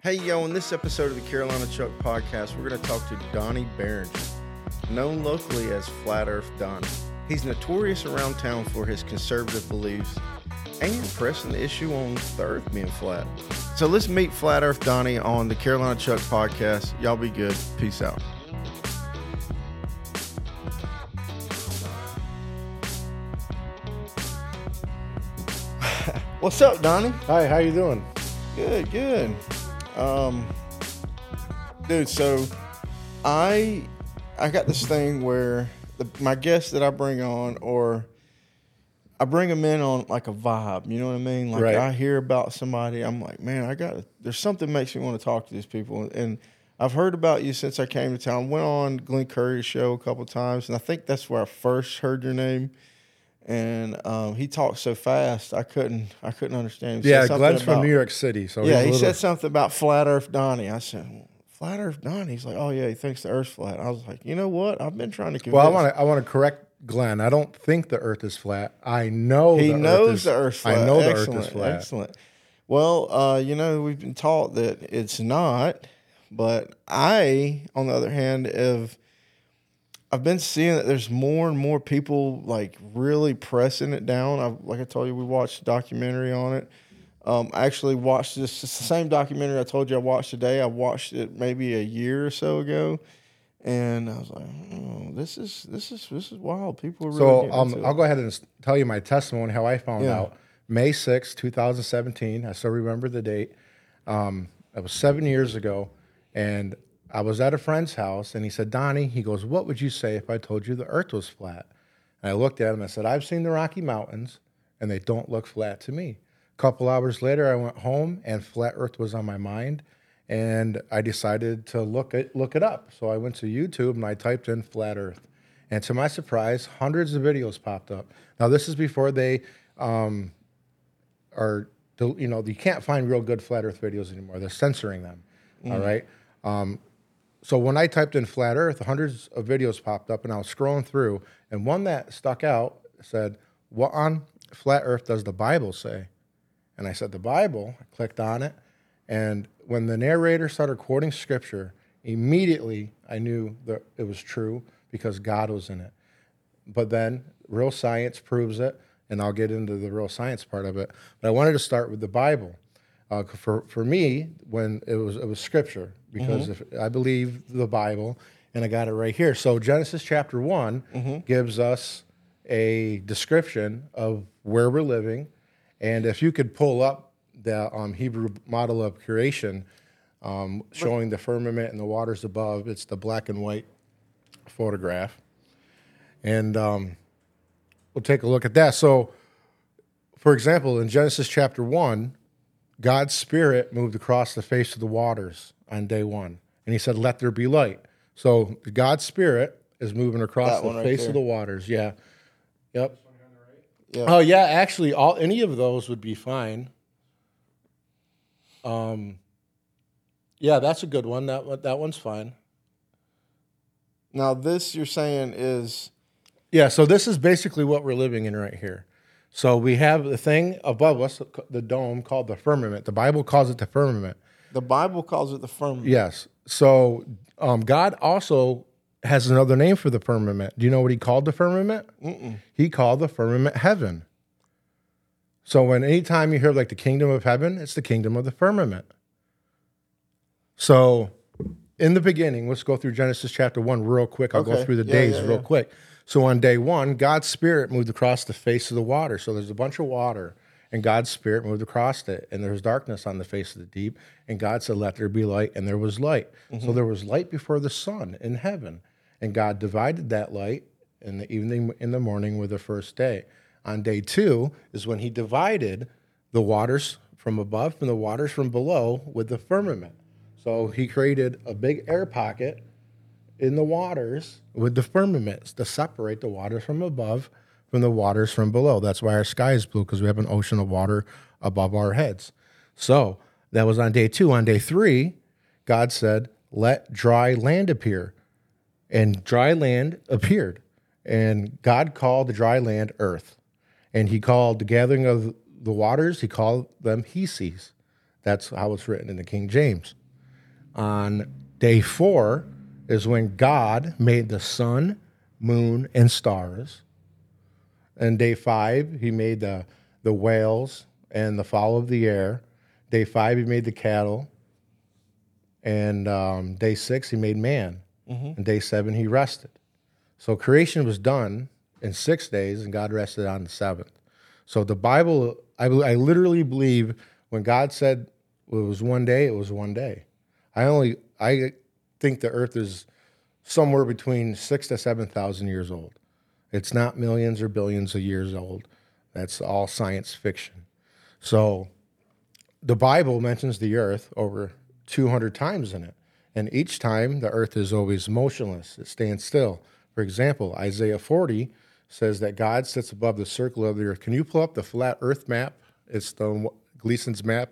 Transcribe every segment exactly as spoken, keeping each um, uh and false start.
Hey, yo, in this episode of the Carolina Chuck Podcast, we're going to talk to Donnie Barringer, known locally as Flat Earth Donnie. He's notorious around town for his conservative beliefs and pressing the issue on the earth being flat. So let's meet Flat Earth Donnie on the Carolina Chuck Podcast. Y'all be good. Peace out. What's up, Donnie? Hi, how you doing? Good, good. Um, dude, so I I got this thing where the, my guests that I bring on, or I bring them in on like a vibe, you know what I mean? Like Right. I hear about somebody, I'm like, man, I got there's something makes me want to talk to these people, and I've heard about you since I came to town. Went on Glenn Curry's show a couple times, and I think that's where I first heard your name. And um, he talked so fast, I couldn't, I couldn't understand. He Yeah, said something Glenn's about- from New York City, so Yeah, he's a he little- said something about Flat Earth Donnie. I said, well, Flat Earth Donnie? He's like, oh yeah, he thinks the Earth's flat. I was like, you know what? I've been trying to convince. Well, I want to I want to correct Glenn. I don't think the Earth is flat. I know He the knows Earth is, the Earth's flat. I know the excellent, Earth is flat. Excellent. Well, uh, you know, we've been taught that it's not, but I, on the other hand, have I've been seeing that there's more and more people like really pressing it down. I, like I told you, we watched a documentary on it. Um, I actually watched this. It's the same documentary I told you I watched today. I watched it maybe a year or so ago, and I was like, oh, "This is this is this is wild." People are really So getting um, into I'll it. go ahead and s- tell you my testimony, how I found Yeah. out. May sixth, twenty seventeen. I still remember the date. Um, it was seven years ago, and I was at a friend's house, and he said, Donnie, he goes, what would you say if I told you the Earth was flat? And I looked at him and I said, I've seen the Rocky Mountains, and they don't look flat to me. A couple hours later, I went home, and flat Earth was on my mind, and I decided to look it look it up. So I went to YouTube, and I typed in flat Earth. And to my surprise, hundreds of videos popped up. Now, this is before they um, are, you know, you can't find real good flat Earth videos anymore. They're censoring them, Mm. all right? Um, so when I typed in flat Earth, hundreds of videos popped up, and I was scrolling through, and one that stuck out said, what on flat Earth does the Bible say? And I said, the Bible. I clicked on it, and when the narrator started quoting scripture, immediately I knew that it was true because God was in it. But then real science proves it, and I'll get into the real science part of it. But I wanted to start with the Bible. Uh, for for me, when it was it was scripture, because if I believe the Bible, and I got it right here. So Genesis chapter one gives us a description of where we're living, and if you could pull up the um, Hebrew model of creation, um, showing the firmament and the waters above, it's the black and white photograph, and um, we'll take a look at that. So, for example, in Genesis chapter one. God's Spirit moved across the face of the waters on day one. And he said, let there be light. So God's Spirit is moving across That the one right face there. of the waters. Yeah. Yep. Yeah. Oh, yeah. Actually, all any of those would be fine. Um, yeah, that's a good one. That one- that one's fine. Now this you're saying is Yeah, so this is basically what we're living in right here. So we have the thing above us, the dome, called the firmament. The Bible calls it the firmament. the Bible calls it the firmament. Yes. So um, God also has another name for the firmament. Do you know what he called the firmament? Mm-mm. He called the firmament heaven. So when anytime you hear like the kingdom of heaven, it's the kingdom of the firmament. So in the beginning, let's go through Genesis chapter one real quick. I'll go Okay. through the Yeah, days yeah, real yeah. quick. So on day one, God's Spirit moved across the face of the water. So there's a bunch of water, and God's Spirit moved across it, and there's darkness on the face of the deep. And God said, let there be light, and there was light. Mm-hmm. So there was light before the sun in heaven. And God divided that light in the evening, in the morning with the first day. On day two is when he divided the waters from above from the waters from below with the firmament. So he created a big air pocket in the waters with the firmaments to separate the waters from above from the waters from below. That's why our sky is blue, because we have an ocean of water above our heads. So that was on day two. On day three, God said, let dry land appear. And dry land appeared. And God called the dry land earth. And he called the gathering of the waters, he called them Heses. That's how it's written in the King James. on day four is when God made the sun, moon, and stars. And day five, he made the, the whales and the fowl of the air. Day five, he made the cattle. And um, day six, he made man. Mm-hmm. And day seven, he rested. So creation was done in six days, and God rested on the seventh. So the Bible, I, I literally believe when God said it was one day, it was one day. I only, I think the earth is somewhere between six to seven thousand years old. It's not millions or billions of years old. That's all science fiction. So the Bible mentions the earth over two hundred times in it. And each time the earth is always motionless. It stands still. For example, Isaiah forty says that God sits above the circle of the earth. Can you pull up the flat earth map? It's the Gleason's map.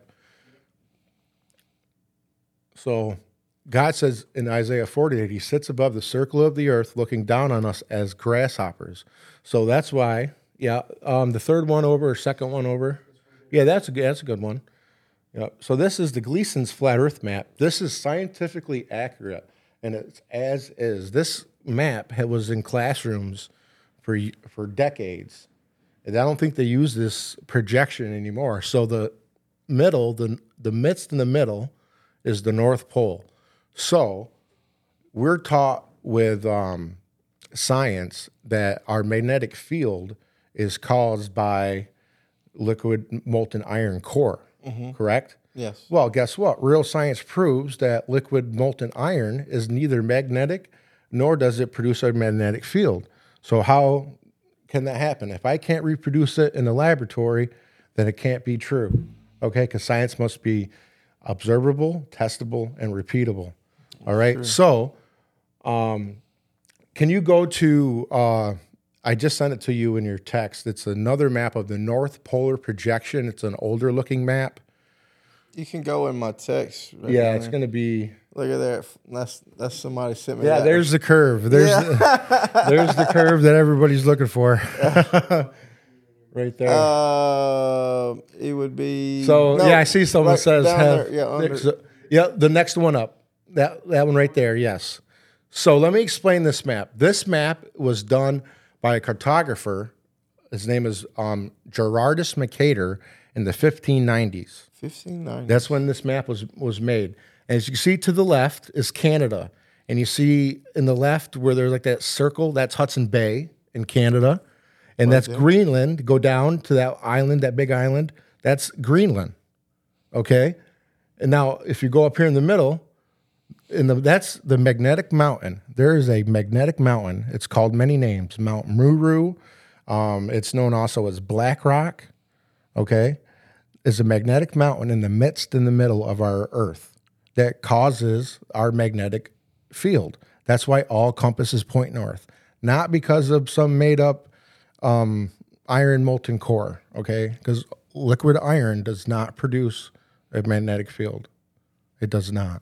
So God says in Isaiah forty that he sits above the circle of the earth looking down on us as grasshoppers. So that's why, yeah, um, the third one over or second one over. Yeah, that's a, that's a good one. Yeah. So this is the Gleason's flat earth map. This is scientifically accurate, and it's as is. This map was in classrooms for for decades, and I don't think they use this projection anymore. So the middle, the the midst in the middle, is the North Pole. So we're taught with um, science that our magnetic field is caused by liquid molten iron core, mm-hmm. correct? Yes. Well, guess what? Real science proves that liquid molten iron is neither magnetic nor does it produce a magnetic field. So how can that happen? If I can't reproduce it in the laboratory, then it can't be true, okay? Because science must be observable, testable, and repeatable. All right. Sure. So, um, can you go to? Uh, I just sent it to you in your text. It's another map of the North Polar projection. It's an older looking map. You can go in my text. Right yeah, it's going to be. Look at that. That's that's somebody sent me. Yeah, that. there's the curve. There's yeah. the, there's the curve that everybody's looking for. Right there. Uh, it would be. So no, yeah, I see someone right says have. There, yeah, under. So, yeah, the next one up. That that one right there. Yes. So let me explain this map. This map was done by a cartographer. His name is um, Gerardus Mercator in the fifteen nineties. fifteen nineties. That's when this map was was made. And as you can see to the left is Canada, and you see in the left where there's like that circle. That's Hudson Bay in Canada. And that's Greenland. Go down to that island, that big island. That's Greenland. Okay? And now, if you go up here in the middle, in the that's the magnetic mountain. There is a magnetic mountain. It's called many names. Mount Muru. Um, it's known also as Black Rock. Okay? It's a magnetic mountain in the midst, in the middle of our Earth that causes our magnetic field. That's why all compasses point north. Not because of some made-up Um, iron molten core, okay? Because liquid iron does not produce a magnetic field. It does not.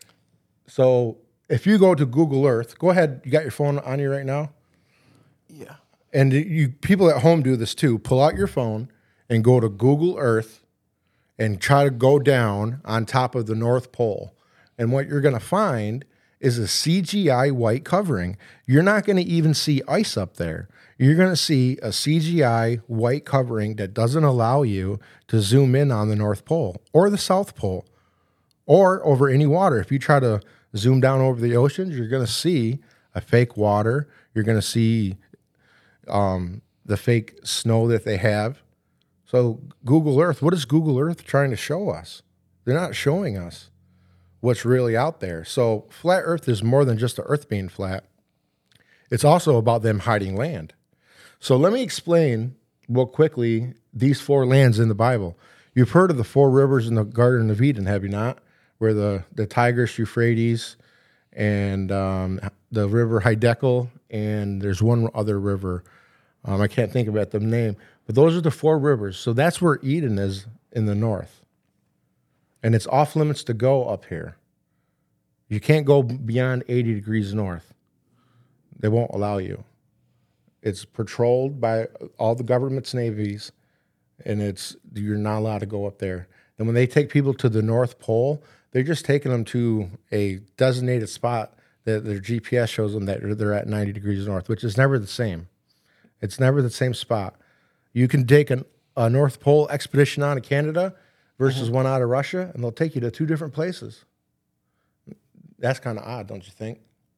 So if you go to Google Earth, go ahead. You got your phone on you right now? Yeah. And you people at home do this too. Pull out your phone and go to Google Earth and try to go down on top of the North Pole. And what you're going to find is a C G I white covering. You're not going to even see ice up there. You're going to see a C G I white covering that doesn't allow you to zoom in on the North Pole or the South Pole or over any water. If you try to zoom down over the oceans, you're going to see a fake water. You're going to see um, the fake snow that they have. So Google Earth, what is Google Earth trying to show us? They're not showing us what's really out there. So flat Earth is more than just the Earth being flat. It's also about them hiding land. So let me explain real quickly these four lands in the Bible. You've heard of the four rivers in the Garden of Eden, have you not? Where the, the Tigris, Euphrates, and um, the river Hiddekel, and there's one other river. Um, I can't think about the name. But those are the four rivers. So that's where Eden is in the north. And it's off limits to go up here. You can't go beyond eighty degrees north. They won't allow you. It's patrolled by all the government's navies, and it's you're not allowed to go up there. And when they take people to the North Pole, They're just taking them to a designated spot that their G P S shows them that they're at ninety degrees north, which is never the same. It's never the same spot. You can take an, a North Pole expedition out of Canada versus mm-hmm. one out of Russia, and they'll take you to two different places. That's kind of odd, don't you think?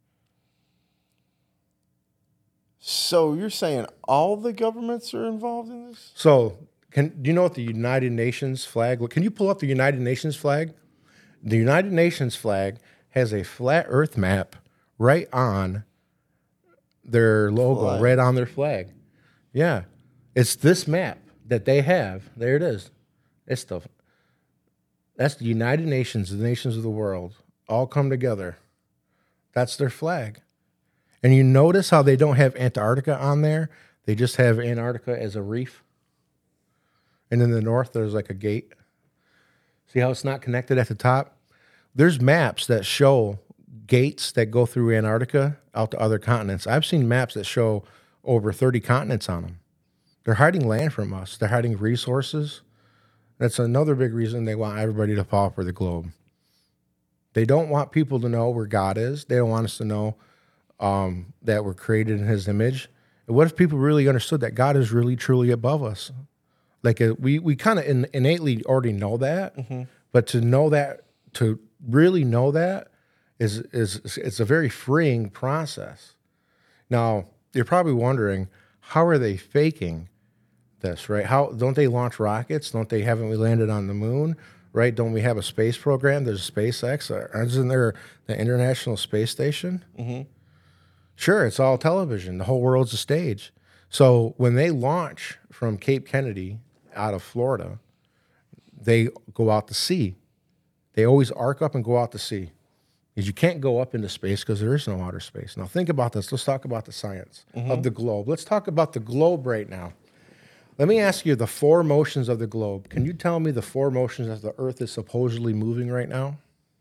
So you're saying all the governments are involved in this? So can do you know what the United Nations flag? Can you pull up the United Nations flag? The United Nations flag has a flat Earth map right on their logo, flag. right on their flag. Yeah, it's this map that they have. There it is. It's the that's the United Nations, the nations of the world, all come together. That's their flag. And you notice how they don't have Antarctica on there. They just have Antarctica as a reef. And in the north, there's like a gate. See how it's not connected at the top? There's maps that show gates that go through Antarctica out to other continents. I've seen maps that show over thirty continents on them. They're hiding land from us. They're hiding resources. That's another big reason they want everybody to pauper the globe. They don't want people to know where God is. They don't want us to know um, that we're created in his image. And what if people really understood that God is really, truly above us? Like a, we, we kind of in, innately already know that, mm-hmm. but to know that, to really know that is, is, it's a very freeing process. Now, you're probably wondering, how are they faking this, right? How don't they launch rockets? Don't they, haven't we landed on the moon, right? Don't we have a space program? There's SpaceX. Isn't there the International Space Station? Mm-hmm. Sure, it's all television. The whole world's a stage. So when they launch from Cape Kennedy out of Florida, they go out to sea. They always arc up and go out to sea. Because you can't go up into space because there is no outer space. Now think about this. Let's talk about the science mm-hmm. of the globe. Let's talk about the globe right now. Let me ask you the four motions of the globe. Can you tell me the four motions that the Earth is supposedly moving right now?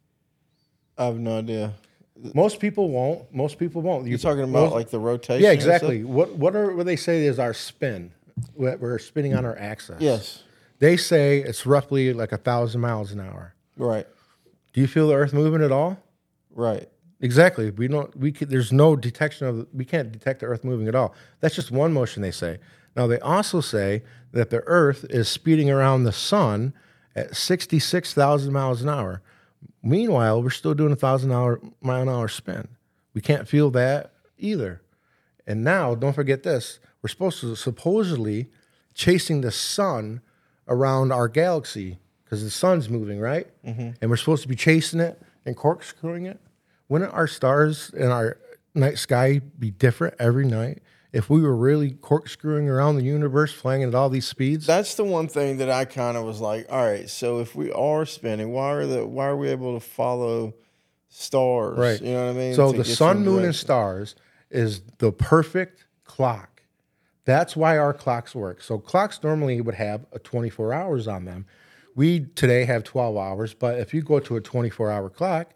I have no idea. Most people won't. Most people won't. You're talking about most, like the rotation? Yeah, exactly. What what are what they say is our spin? We're spinning on our axis. Yes. They say it's roughly like a thousand miles an hour. Right. Do you feel the Earth moving at all? Right. Exactly. We don't. We can, there's no detection of. We can't detect the Earth moving at all. That's just one motion they say. Now they also say that the Earth is speeding around the sun at sixty-six thousand miles an hour. Meanwhile, we're still doing a thousand hour mile an hour spin. We can't feel that either. And now, don't forget this: we're supposed to supposedly chasing the sun around our galaxy because the sun's moving, right? Mm-hmm. And we're supposed to be chasing it and corkscrewing it. Wouldn't our stars in our night sky be different every night if we were really corkscrewing around the universe, flying at all these speeds? That's the one thing that I kind of was like, all right, so if we are spinning, why are the why are we able to follow stars? Right. You know what I mean? So to the sun, moon, and stars is the perfect clock. That's why our clocks work. So clocks normally would have a twenty-four hours on them. We today have twelve hours, but if you go to a twenty-four hour clock,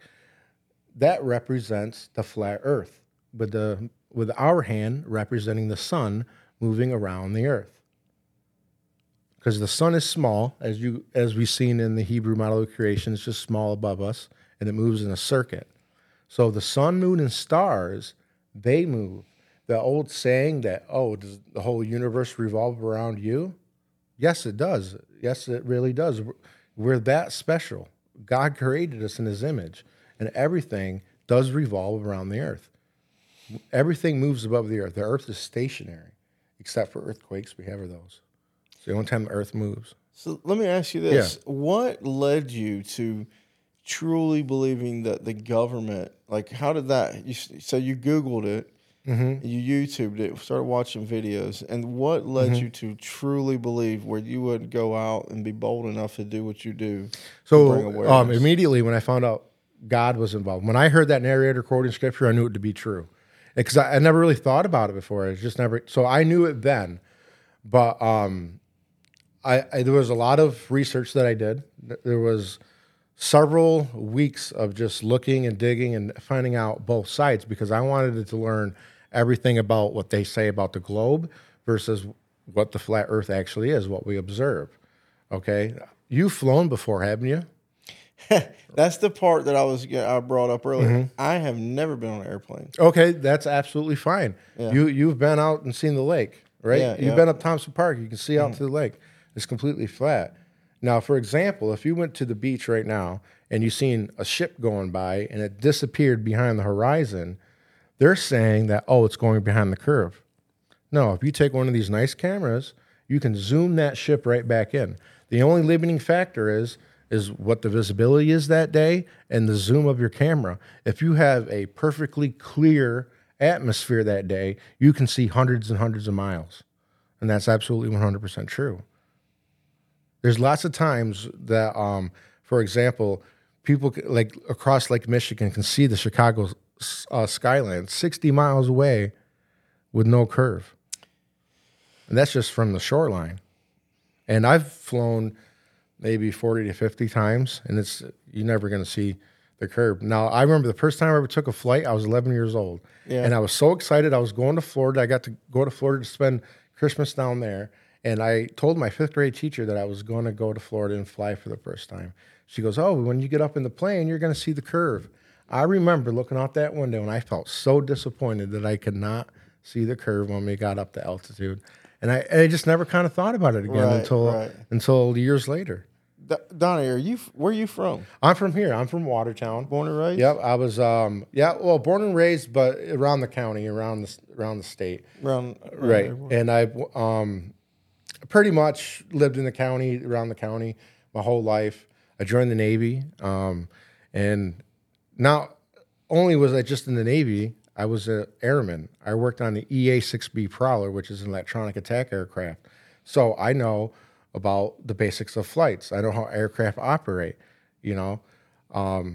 that represents the flat Earth, with the with our hand representing the sun moving around the Earth. Because the sun is small, as you as we've seen in the Hebrew model of creation, it's just small above us, and it moves in a circuit. So the sun, moon, and stars, they move. The old saying that, oh, does the whole universe revolve around you? Yes, it does. Yes, it really does. We're that special. God created us in his image, and everything does revolve around the Earth. Everything moves above the Earth. The Earth is stationary, except for earthquakes. We have those. It's the only time the Earth moves. So let me ask you this. Yeah. What led you to truly believing that the government, like how did that, you, so you Googled it, mm-hmm. you YouTubed it, started watching videos, and what led mm-hmm. you to truly believe where you would go out and be bold enough to do what you do? So um, immediately when I found out God was involved, when I heard that narrator quoting scripture, I knew it to be true. Because I, I never really thought about it before. It's just never, so I knew it then. But um, I, I there was a lot of research that I did. There was several weeks of just looking and digging and finding out both sides because I wanted to learn everything about what they say about the globe versus what the flat Earth actually is, what we observe. Okay, you've flown before, haven't you? That's the part that I was I brought up earlier. Mm-hmm. I have never been on an airplane. Okay, that's absolutely fine. Yeah. You you've been out and seen the lake, right? Yeah, you've yeah. been up Thompson Park. You can see out mm-hmm. to the lake. It's completely flat. Now, for example, if you went to the beach right now and you seen a ship going by and it disappeared behind the horizon, they're saying that, oh, it's going behind the curve. No, if you take one of these nice cameras, you can zoom that ship right back in. The only limiting factor is is what the visibility is that day and the zoom of your camera. If you have a perfectly clear atmosphere that day, you can see hundreds and hundreds of miles. And that's absolutely one hundred percent true. There's lots of times that, um, for example, people like across Lake Michigan can see the Chicago uh, skyline sixty miles away with no curve. And that's just from the shoreline. And I've flown maybe forty to fifty times, and it's you're never going to see the curve. Now, I remember the first time I ever took a flight, I was eleven years old. Yeah. And I was so excited. I was going to Florida. I got to go to Florida to spend Christmas down there. And I told my fifth grade teacher that I was going to go to Florida and fly for the first time. She goes, oh, when you get up in the plane, you're going to see the curve. I remember looking out that window, and I felt so disappointed that I could not see the curve when we got up to altitude. And I, I just never kind of thought about it again right, until right. until years later. D- Donnie, are you where are you from? I'm from here. I'm from Watertown. Born and raised? Yep. I was um yeah, well, born and raised, but around the county, around the around the state. Around, around right. everywhere. And I um pretty much lived in the county, around the county my whole life. I joined the Navy. Um and not only was I just in the Navy, I was an airman. I worked on the E A six B Prowler, which is an electronic attack aircraft. So I know about the basics of flights. I know how aircraft operate, you know. Um,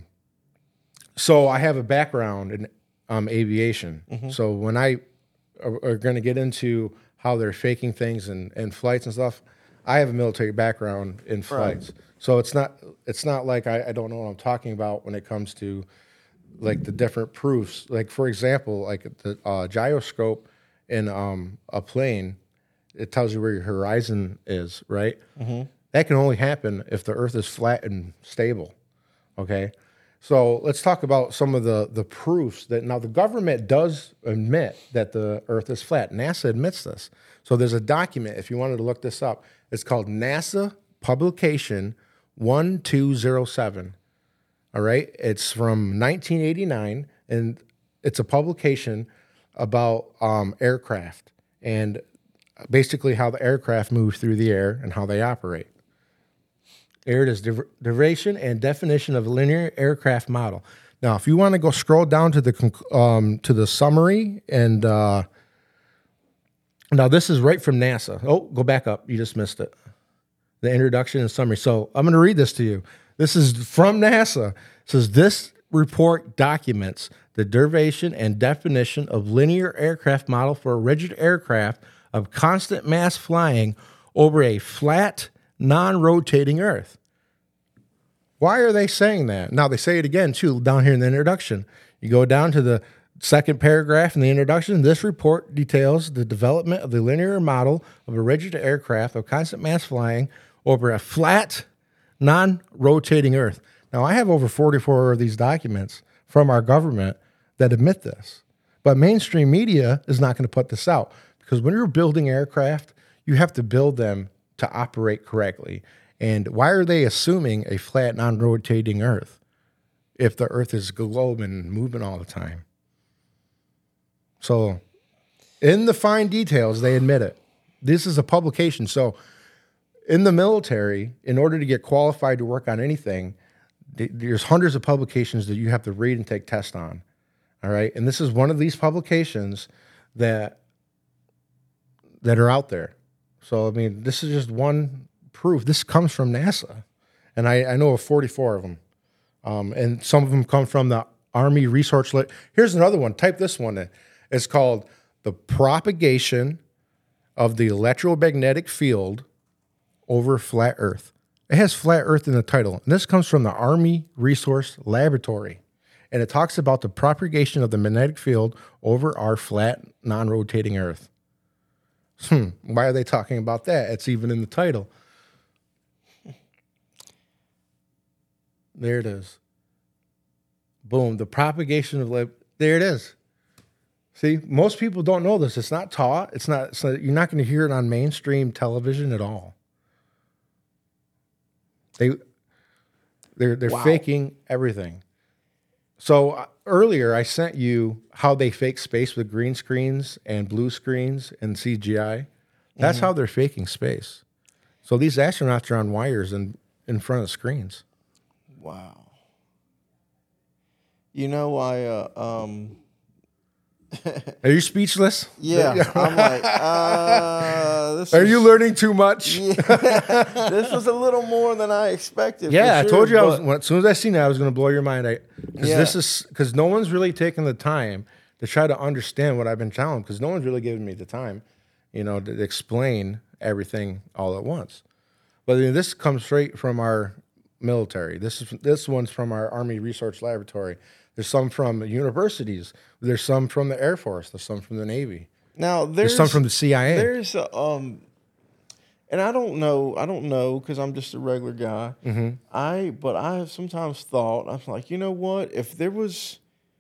so I have a background in um, aviation. Mm-hmm. So when I are, are going to get into how they're faking things and, and flights and stuff, I have a military background in flights. Right. So it's not it's not like I, I don't know what I'm talking about when it comes to like the different proofs. Like, for example, like the uh, gyroscope in um, a plane, it tells you where your horizon is, right? Mm-hmm. That can only happen if the Earth is flat and stable, okay? So let's talk about some of the, the proofs that, now the government does admit that the Earth is flat. NASA admits this. So there's a document, if you wanted to look this up, it's called NASA Publication one two zero seven. All right, it's from nineteen eighty-nine, and it's a publication about um, aircraft and basically how the aircraft move through the air and how they operate. Here it is, derivation and definition of a linear aircraft model. Now, if you want to go scroll down to the um, to the summary, and uh, now this is right from NASA. Oh, go back up, you just missed it. The introduction and summary. So I'm going to read this to you. This is from NASA. It says, this report documents the derivation and definition of linear aircraft model for a rigid aircraft of constant mass flying over a flat, non-rotating Earth. Why are they saying that? Now, they say it again, too, down here in the introduction. You go down to the second paragraph in the introduction. This report details the development of the linear model of a rigid aircraft of constant mass flying over a flat, non-rotating Earth. Now, I have over forty-four of these documents from our government that admit this. But mainstream media is not going to put this out because when you're building aircraft, you have to build them to operate correctly. And why are they assuming a flat, non-rotating Earth if the Earth is globe and moving all the time? So in the fine details, they admit it. This is a publication. So in the military, in order to get qualified to work on anything, there's hundreds of publications that you have to read and take tests on. All right. And this is one of these publications that that are out there. So, I mean, this is just one proof. This comes from NASA. And I, I know of forty-four of them. Um, and some of them come from the Army Research Lab. Here's another one. Type this one in. It's called The Propagation of the Electromagnetic Field Over Flat Earth. It has flat Earth in the title. And this comes from the Army Resource Laboratory. And it talks about the propagation of the magnetic field over our flat, non-rotating Earth. Hmm, why are they talking about that? It's even in the title. There it is. Boom. The propagation of light. There it is. See, most people don't know this. It's not taught. It's not. It's not you're not going to hear it on mainstream television at all. They, they're they're Wow. faking everything. So uh, earlier, I sent you how they fake space with green screens and blue screens and C G I. That's Mm-hmm. how they're faking space. So these astronauts are on wires and in front of screens. Wow. You know, I uh, um, Are you speechless? yeah, I'm like, uh, this Are is- you learning too much? Yeah. This was a little more than I expected. Yeah, for I told sure, you I was. but- When, as soon as I seen it, I was going to blow your mind. I because Yeah. this is because no one's really taken the time to try to understand what I've been telling. Because no one's really given me the time, you know, to explain everything all at once. But you know, this comes straight from our military. This is this one's from our Army Research Laboratory. There's some from universities. There's some from the Air Force. There's some from the Navy. Now there's, There's some from the C I A. There's a, um, and I don't know. I don't know because I'm just a regular guy. Mm-hmm. I but I have sometimes thought I'm like, you know what? If there was,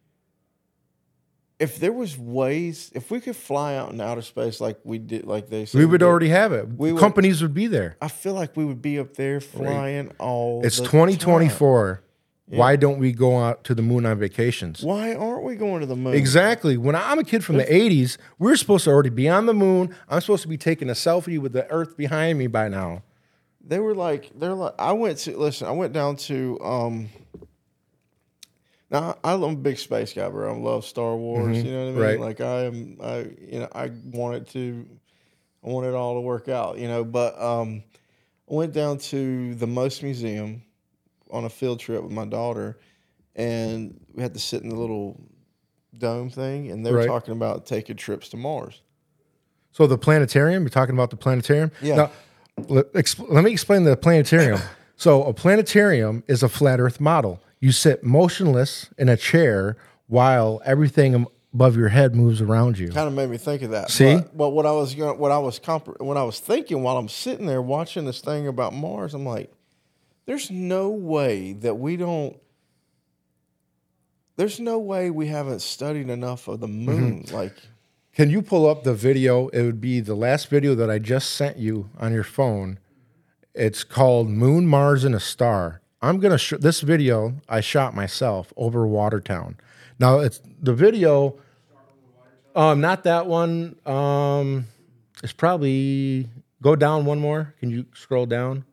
if there was ways, if we could fly out in outer space like we did, like they said, We would did, already have it. We would- Companies would be there. I feel like we would be up there flying all. It's the twenty time. twenty-four. Why don't we go out to the moon on vacations? Why aren't we going to the moon? Exactly. When I'm a kid from the eighties, we were supposed to already be on the moon. I'm supposed to be taking a selfie with the Earth behind me by now. They were like, they're like, I went to, listen, I went down to, um, now I'm a big space guy, bro. I love Star Wars, Mhm. you know what I mean? Right. Like I am, I, you know, I want it to, I want it all to work out, you know, but, um, I went down to the Most Museum on a field trip with my daughter, and we had to sit in the little dome thing, and they were Right. talking about taking trips to Mars. So the planetarium, you're talking about the planetarium? Yeah. Now, let, exp- let me explain the planetarium. So a planetarium is a flat Earth model. You sit motionless in a chair while everything above your head moves around you. Kind of made me think of that. See? but, but what I was going, what I was comp- what I was thinking while I'm sitting there watching this thing about Mars, I'm like, there's no way that we don't. There's no way we haven't studied enough of the moon. Mm-hmm. Like, Can you pull up the video? It would be the last video that I just sent you on your phone. It's called Moon, Mars, and a Star. I'm going to show this video I shot myself over Watertown. Now, it's the video, um, not that one. Um, it's probably, go down one more. Can you scroll down?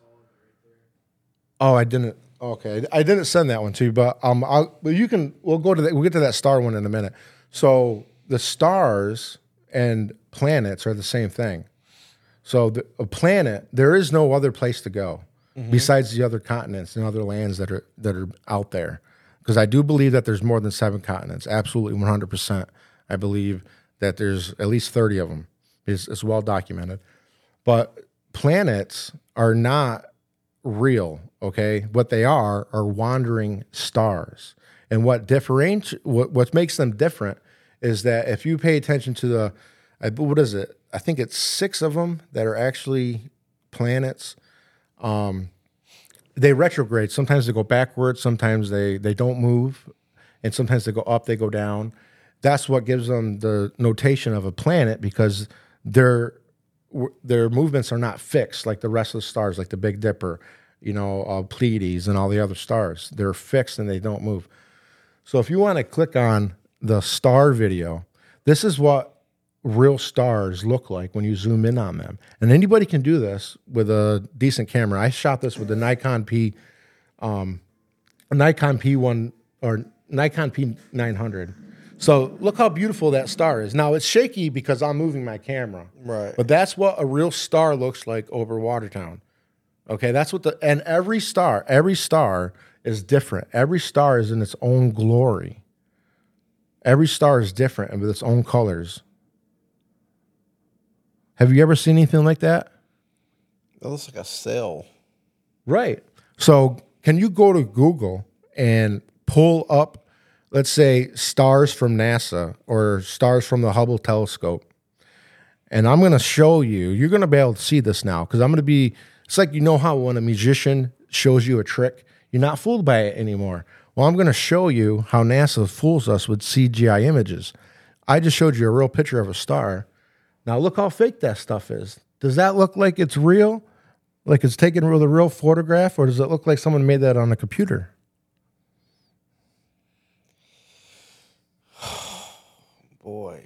Oh, I didn't. Okay, I didn't send that one to you, but um, I'll, but you can. We'll go to that. We'll get to that star one in a minute. So the stars and planets are the same thing. So the, a planet, there is no other place to go besides the other continents and other lands that are that are out there. Because I do believe that there's more than seven continents. Absolutely, one hundred percent. I believe that there's at least thirty of them. It's, it's well documented. But planets are not real, okay? What they are are wandering stars. And what differenti- what what makes them different is that if you pay attention to the, I- what is it? I think it's six of them that are actually planets. Um, they retrograde. Sometimes they go backwards. Sometimes they they don't move, and sometimes they go up. They go down. That's what gives them the notation of a planet, because their their movements are not fixed like the rest of the stars, like the Big Dipper, you know, uh, Pleiades, and all the other stars. They're fixed and they don't move. So if you want to click on the star video, this is what real stars look like when you zoom in on them. And anybody can do this with a decent camera. I shot this with the Nikon P, um, Nikon P one or Nikon P nine hundred. So look how beautiful that star is. Now it's shaky because I'm moving my camera. Right. But that's what a real star looks like over Watertown. Okay, that's what the, and every star, every star is different. Every star is in its own glory. Every star is different and with its own colors. Have you ever seen anything like that? that looks like a cell. Right. So can you go to Google and pull up, let's say, stars from NASA or stars from the Hubble telescope? And I'm going to show you, you're going to be able to see this now, because I'm going to be, it's like, you know how when a musician shows you a trick, You're not fooled by it anymore. Well, I'm going to show you how NASA fools us with C G I images. I just showed you a real picture of a star. Now look how fake that stuff is. Does that look like it's real? Like it's taken with a real photograph, or does it look like someone made that on a computer? Boy.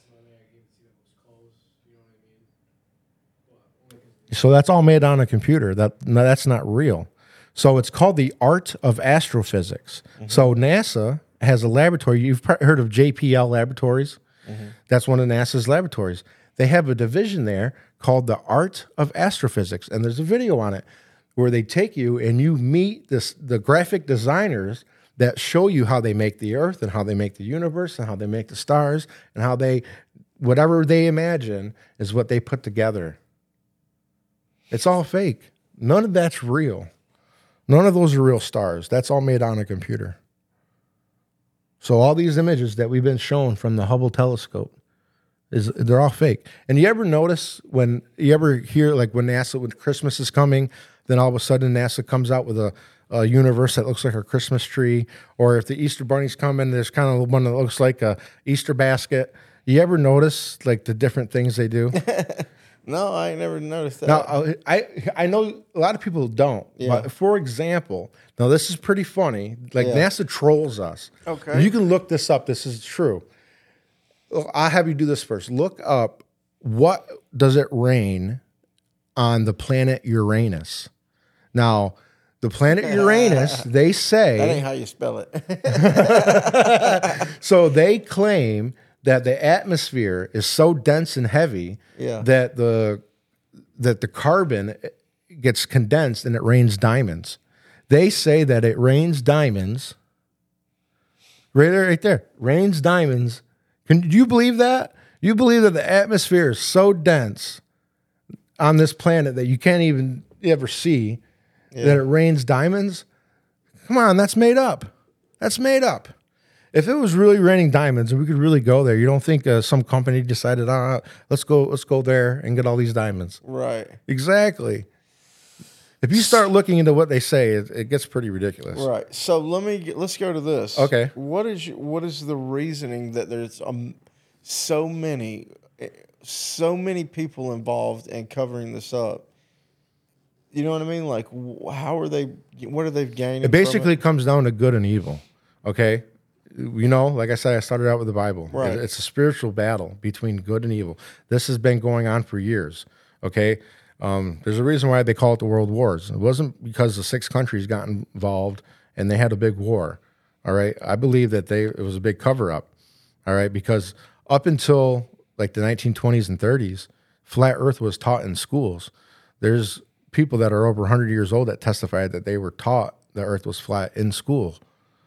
So that's all made on a computer. That no, that's not real. So it's called the art of astrophysics. Mm-hmm. So NASA has a laboratory. You've heard of J P L Laboratories? Mm-hmm. That's one of NASA's laboratories. They have a division there called the art of astrophysics, and there's a video on it where they take you and you meet this the graphic designers that show you how they make the Earth and how they make the universe and how they make the stars and how they, whatever they imagine is what they put together. It's all fake. None of that's real. None of those are real stars. That's all made on a computer. So all these images that we've been shown from the Hubble telescope, is they're all fake. And you ever notice when you ever hear, like when NASA, when Christmas is coming, then all of a sudden NASA comes out with a, a universe that looks like a Christmas tree, or if the Easter bunny's coming, there's kind of one that looks like a Easter basket. You ever notice like the different things they do? No, I ain't never noticed that. Now, I I know a lot of people don't. Yeah. But for example, now this is pretty funny. Like yeah. NASA trolls us. Okay. You can look this up. This is true. I'll have you do this first. Look up, what does it rain on the planet Uranus? Now, the planet Uranus, they say... That ain't how you spell it. So they claim that the atmosphere is so dense and heavy yeah. that the that the carbon gets condensed and it rains diamonds. They say that it rains diamonds. Right there, right there. Rains diamonds. Can do you believe that? You believe that the atmosphere is so dense on this planet that you can't even ever see yeah. that it rains diamonds? Come on, that's made up. That's made up. If it was really raining diamonds and we could really go there, you don't think uh, some company decided, ah, let's go, let's go there and get all these diamonds? Right. Exactly. If you start looking into what they say, it, it gets pretty ridiculous. Right. So let me get, let's go to this. Okay. What is what is the reasoning that there's um, so many so many people involved in covering this up? You know what I mean? Like, how are they? What are they gaining? It basically from it? comes down to good and evil. Okay. You know, like I said, I started out with the Bible. Right. It's a spiritual battle between good and evil. This has been going on for years. Okay. Um, there's a reason why they call it the World Wars. It wasn't because the six countries got involved and they had a big war. All right. I believe that they it was a big cover up. All right. Because up until like the nineteen twenties and thirties, flat earth was taught in schools. There's people that are over one hundred years old that testified that they were taught the earth was flat in school.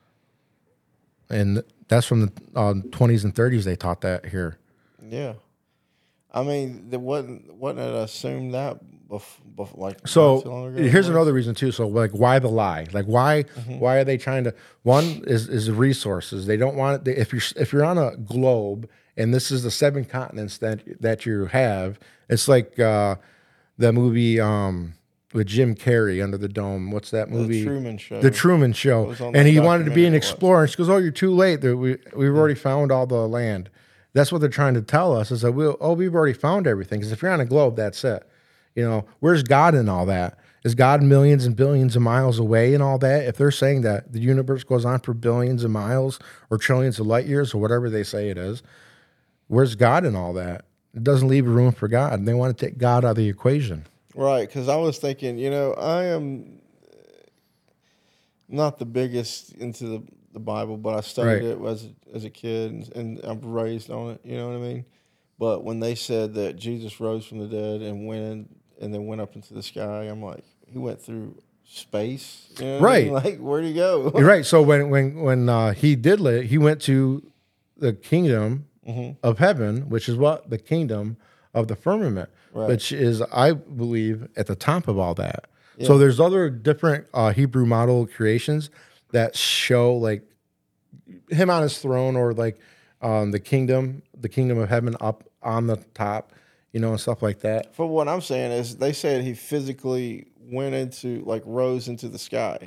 And that's from the uh, twenties and thirties they taught that here. Yeah. I mean, there wasn't, wasn't it assumed that bef- bef- like so long ago here's another reason too. So like, why the lie? Like why mm-hmm. why are they trying to? One is is the resources. They don't want it. They, if you're if you're on a globe and this is the seven continents that that you have, it's like uh, the movie um, with Jim Carrey, Under the Dome. What's that movie? The Truman Show. The Truman Show. And he wanted to be an explorer. And she goes, "Oh, you're too late. We we've already found all the land." That's what they're trying to tell us is that we'll, oh, we've already found everything. Because if you're on a globe, that's it. You know, where's God in all that? Is God millions and billions of miles away and all that? If they're saying that the universe goes on for billions of miles or trillions of light years or whatever they say it is, where's God in all that? It doesn't leave room for God. And they want to take God out of the equation. Right, because I was thinking, you know, I am not the biggest into the, the Bible, but I studied right. it as as a kid, and, and I'm raised on it. You know what I mean? But when they said that Jesus rose from the dead and went in, and then went up into the sky, I'm like, he went through space, you know right? I mean? Like, where'd he go? You're right. So when when when uh, he did live, he went to the kingdom mm-hmm. of heaven, which is what the kingdom of the firmament, right. which is, I believe, at the top of all that. Yeah. So there's other different uh, Hebrew model creations that show like him on his throne, or like um, the kingdom, the kingdom of heaven up on the top, you know, and stuff like that. For what I'm saying is, they said he physically went into, like, rose into the sky.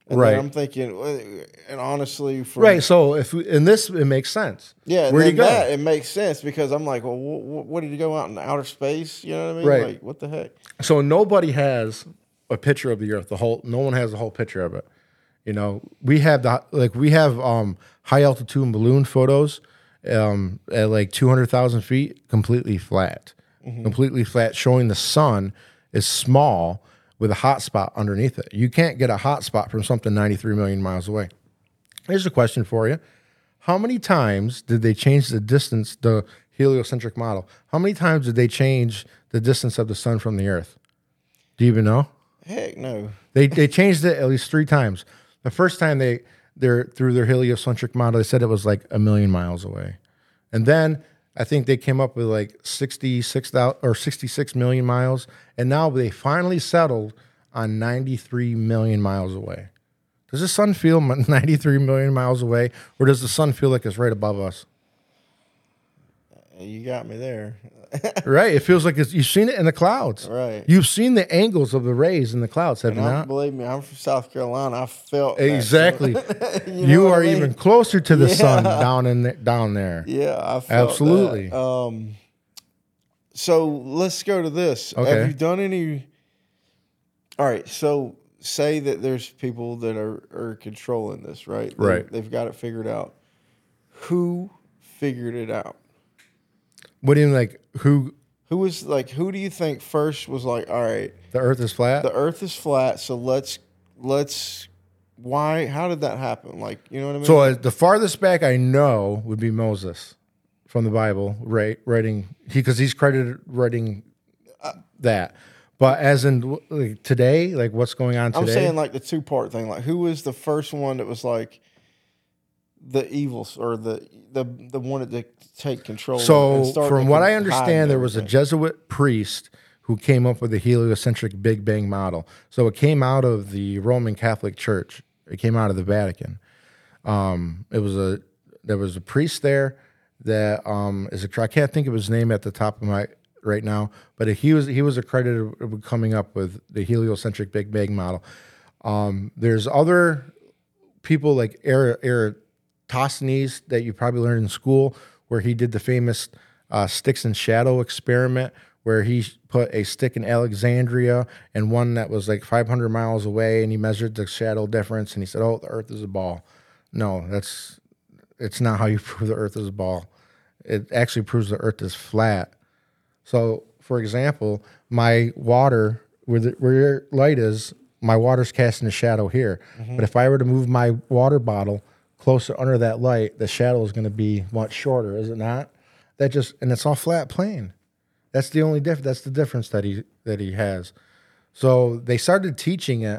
And Right. then I'm thinking, well, and honestly, for Right. So if we, in this, it makes sense. yeah, Where'd then he go? that it makes sense because I'm like, well, what, what did he go out in outer space? You know what I mean? Right. Like, what the heck? So nobody has a picture of the Earth. The whole, no one has a whole picture of it. You know, we have the like we have um, high altitude balloon photos um, at like two hundred thousand feet, completely flat, mm-hmm. completely flat, showing the sun is small with a hot spot underneath it. You can't get a hot spot from something ninety-three million miles away. Here's a question for you: how many times did they change the distance, the heliocentric model? How many times did they change the distance of the sun from the Earth? Do you even know? Heck no. They they changed it at least three times. The first time they they're through their heliocentric model, they said it was like a million miles away, and then I think they came up with like sixty-six thousand or sixty-six million miles, and now they finally settled on ninety-three million miles away. Does the sun feel ninety-three million miles away, or does the sun feel like it's right above us? You got me there. Right. It feels like it's, you've seen it in the clouds. Right. You've seen the angles of the rays in the clouds, have And you I'm, not? believe me, I'm from South Carolina. I felt that, Exactly. so- you you know what are I mean? even closer to the Yeah. sun down in the, down there. Yeah, I felt Absolutely. that. Um, so let's go to this. Okay. Have you done any? All right. So say that there's people that are, are controlling this, right? They, Right. They've got it figured out. Who figured it out? What do you mean, like who? Who was like? Who do you think first was like? All right, The Earth is flat. the Earth is flat, so let's let's. Why? How did that happen? Like, you know what I mean? So uh, the farthest back I know would be Moses from the Bible, right? Writing he because he's credited writing that. But as in like, today, like what's going on today? I'm saying like the two part thing. Like, who was the first one that was like the evils or the the the one that take control? So and start from to what I hide understand, there was a everything? Jesuit priest who came up with the heliocentric Big Bang model. So it came out of the Roman Catholic Church. It came out of the Vatican. Um, it was a there was a priest there that um, is a I can't think of his name at the top of my right now, but he was he was accredited with coming up with the heliocentric Big Bang model. Um, there's other people like Eratosthenes that you probably learned in school, where he did the famous uh, sticks and shadow experiment, where he put a stick in Alexandria and one that was like five hundred miles away, and he measured the shadow difference, and he said, "Oh, the Earth is a ball." No, that's it's not how you prove the Earth is a ball. It actually proves the Earth is flat. So, for example, my water, where, the, where your light is, my water's casting a shadow here. Mm-hmm. But if I were to move my water bottle closer under that light, the shadow is going to be much shorter, is it not? That just and it's all flat plane. That's the only diff. That's the difference that he that he has. So they started teaching it.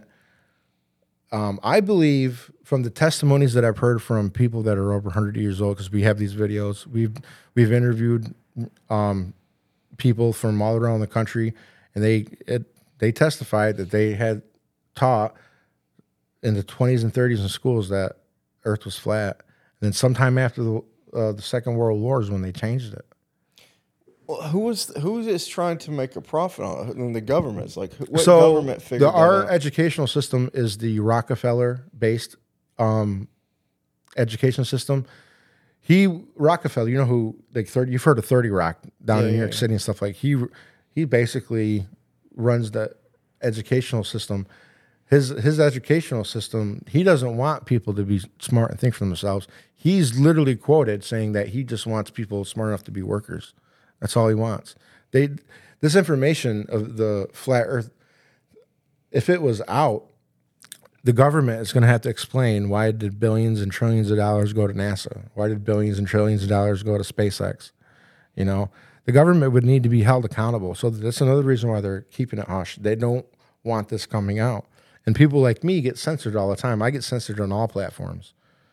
Um, I believe from the testimonies that I've heard from people that are over one hundred years old, because we have these videos, we've we've interviewed um, people from all around the country, and they it, they testified that they had taught in the twenties and thirties in schools that Earth was flat. And then sometime after the uh, the Second World War is when they changed it. Well, who was who is trying to make a profit on it? And the government's like, what so government figured the, that our out? educational system is the Rockefeller-based um, education system. He Rockefeller, you know who? Like thirty, you've heard of thirty Rock down Yeah, in New York yeah. City and stuff like. He he basically runs the educational system. His his educational system. He doesn't want people to be smart and think for themselves. He's literally quoted saying that he just wants people smart enough to be workers. That's all he wants. They this information of the flat Earth, if it was out, the government is going to have to explain why did billions and trillions of dollars go to NASA? Why did billions and trillions of dollars go to SpaceX? You know, the government would need to be held accountable. So that's another reason why they're keeping it hush. They don't want this coming out. And people like me get censored all the time. I get censored on all platforms.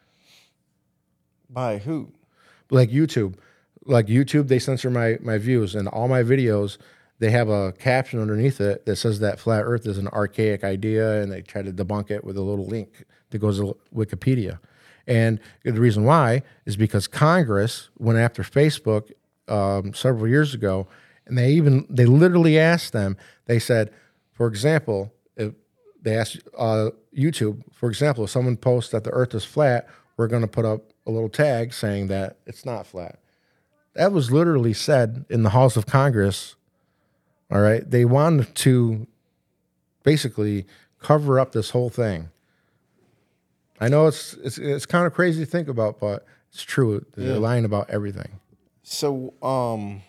By who? Like YouTube. Like YouTube, they censor my, my views, and all my videos, they have a caption underneath it that says that flat Earth is an archaic idea, and they try to debunk it with a little link that goes to Wikipedia. And the reason why is because Congress went after Facebook um, several years ago, and they even they literally asked them. They said, for example, if they asked uh, YouTube, for example, if someone posts that the earth is flat, we're going to put up a little tag saying that it's not flat. That was literally said in the halls of Congress. All right. They wanted to basically cover up this whole thing. I know it's it's it's kind of crazy to think about, but it's true. They're yeah. lying about everything. So, um,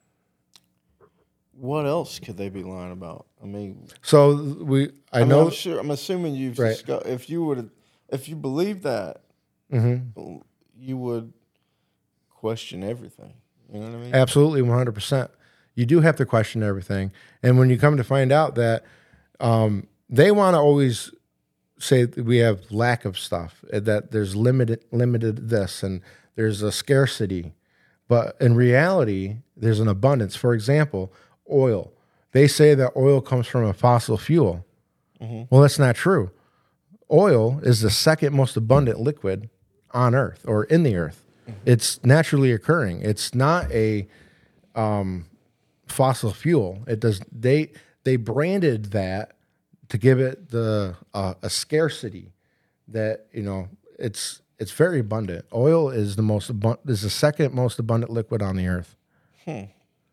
what else could they be lying about? I mean, so we I, I mean, know I'm sure. I'm assuming you've right. discussed, if you would if you believe that, mm-hmm. you would question everything. You know what I mean? Absolutely, one hundred percent. You do have to question everything, and when you come to find out that um, they want to always say that we have lack of stuff, that there's limited limited this, and there's a scarcity, but in reality, there's an abundance. For example, oil. They say that oil comes from a fossil fuel. Mm-hmm. Well, that's not true. Oil is the second most abundant liquid on Earth or in the Earth. Mm-hmm. It's naturally occurring. It's not a um, fossil fuel. It does. They they branded that to give it the uh, a scarcity that, you know, it's it's very abundant. Oil is the most abu- is the second most abundant liquid on the Earth. Hmm.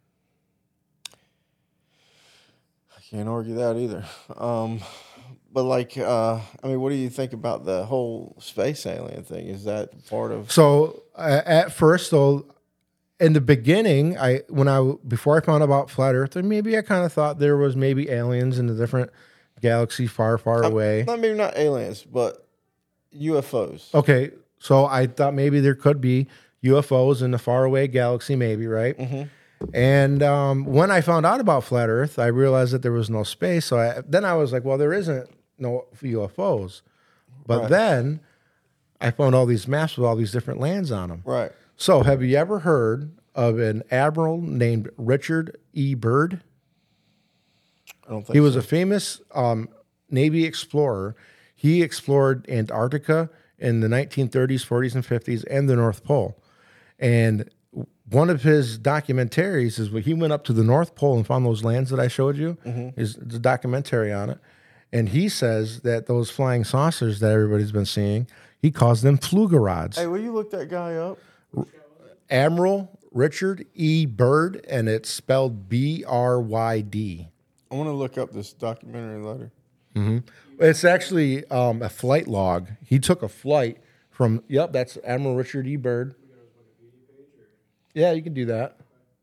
I can't argue that either. Um, but like, uh, I mean, what do you think about the whole space alien thing? Is that part of? So uh, at first, though, in the beginning, I when I before I found out about flat Earth, maybe I kind of thought there was maybe aliens in a different galaxy far, far I'm, away. Not maybe not aliens, but U F Os. Okay, so I thought maybe there could be U F Os in a faraway galaxy, maybe, right? Mm-hmm. And um, when I found out about flat Earth, I realized that there was no space. So I, then I was like, well, there isn't no U F Os. But right. then I found all these maps with all these different lands on them. Right. So have you ever heard of an admiral named Richard E. Byrd? I don't think he was so. a famous um, Navy explorer. He explored Antarctica in the nineteen thirties, forties, and fifties, and the North Pole. And one of his documentaries is when he went up to the North Pole and found those lands that I showed you. Mm-hmm. Is the documentary on it. And he says that those flying saucers that everybody's been seeing, he calls them Flugerods. Hey, will you look that guy up? Admiral Richard E. Byrd, and it's spelled B R Y D. I want to look up this documentary later. Mm-hmm. It's actually um, a flight log. He took a flight from, yep, that's Admiral Richard E. Byrd. Yeah, you can do that.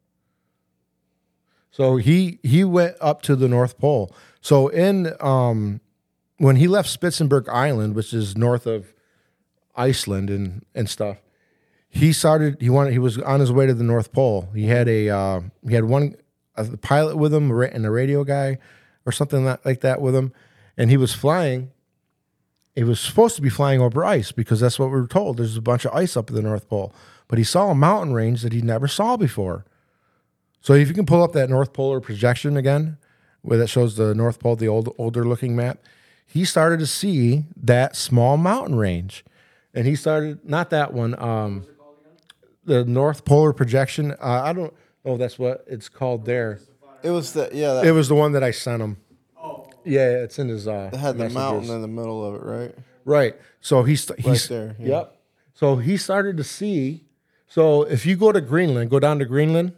So he he went up to the North Pole. So in um, when he left Spitzenberg Island, which is north of Iceland and, and stuff, he started. He wanted. He was on his way to the North Pole. He had a uh, he had one a pilot with him and a radio guy or something like that with him, and he was flying. He was supposed to be flying over ice because that's what we were told. There's a bunch of ice up at the North Pole, but he saw a mountain range that he never saw before. So if you can pull up that North Polar projection again, where that shows the North Pole, the old older looking map, he started to see that small mountain range, and he started not that one. Um, the North Polar projection. Uh, I don't know if that's what it's called there. It was the yeah. That, it was the one that I sent him. Oh, yeah, it's in his. Uh, it had the messages. mountain in the middle of it, right? Right. So he's he's right there. Yeah. Yep. So he started to see. So if you go to Greenland, go down to Greenland.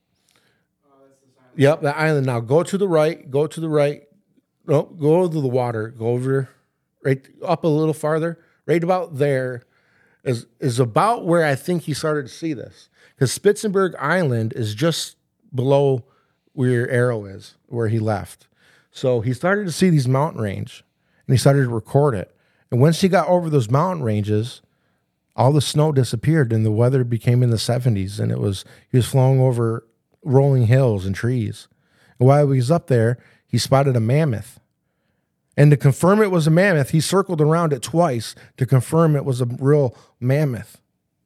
Oh, that's the island. Yep, the island. Now go to the right. Go to the right. No, go to the water. Go over, right up a little farther. Right about there. Is, is about where I think he started to see this. Because Spitzenberg Island is just below where your arrow is, where he left. So he started to see these mountain range, and he started to record it. And once he got over those mountain ranges, all the snow disappeared, and the weather became in the seventies, and it was he was flowing over rolling hills and trees. And while he was up there, he spotted a mammoth. And to confirm it was a mammoth, he circled around it twice to confirm it was a real mammoth.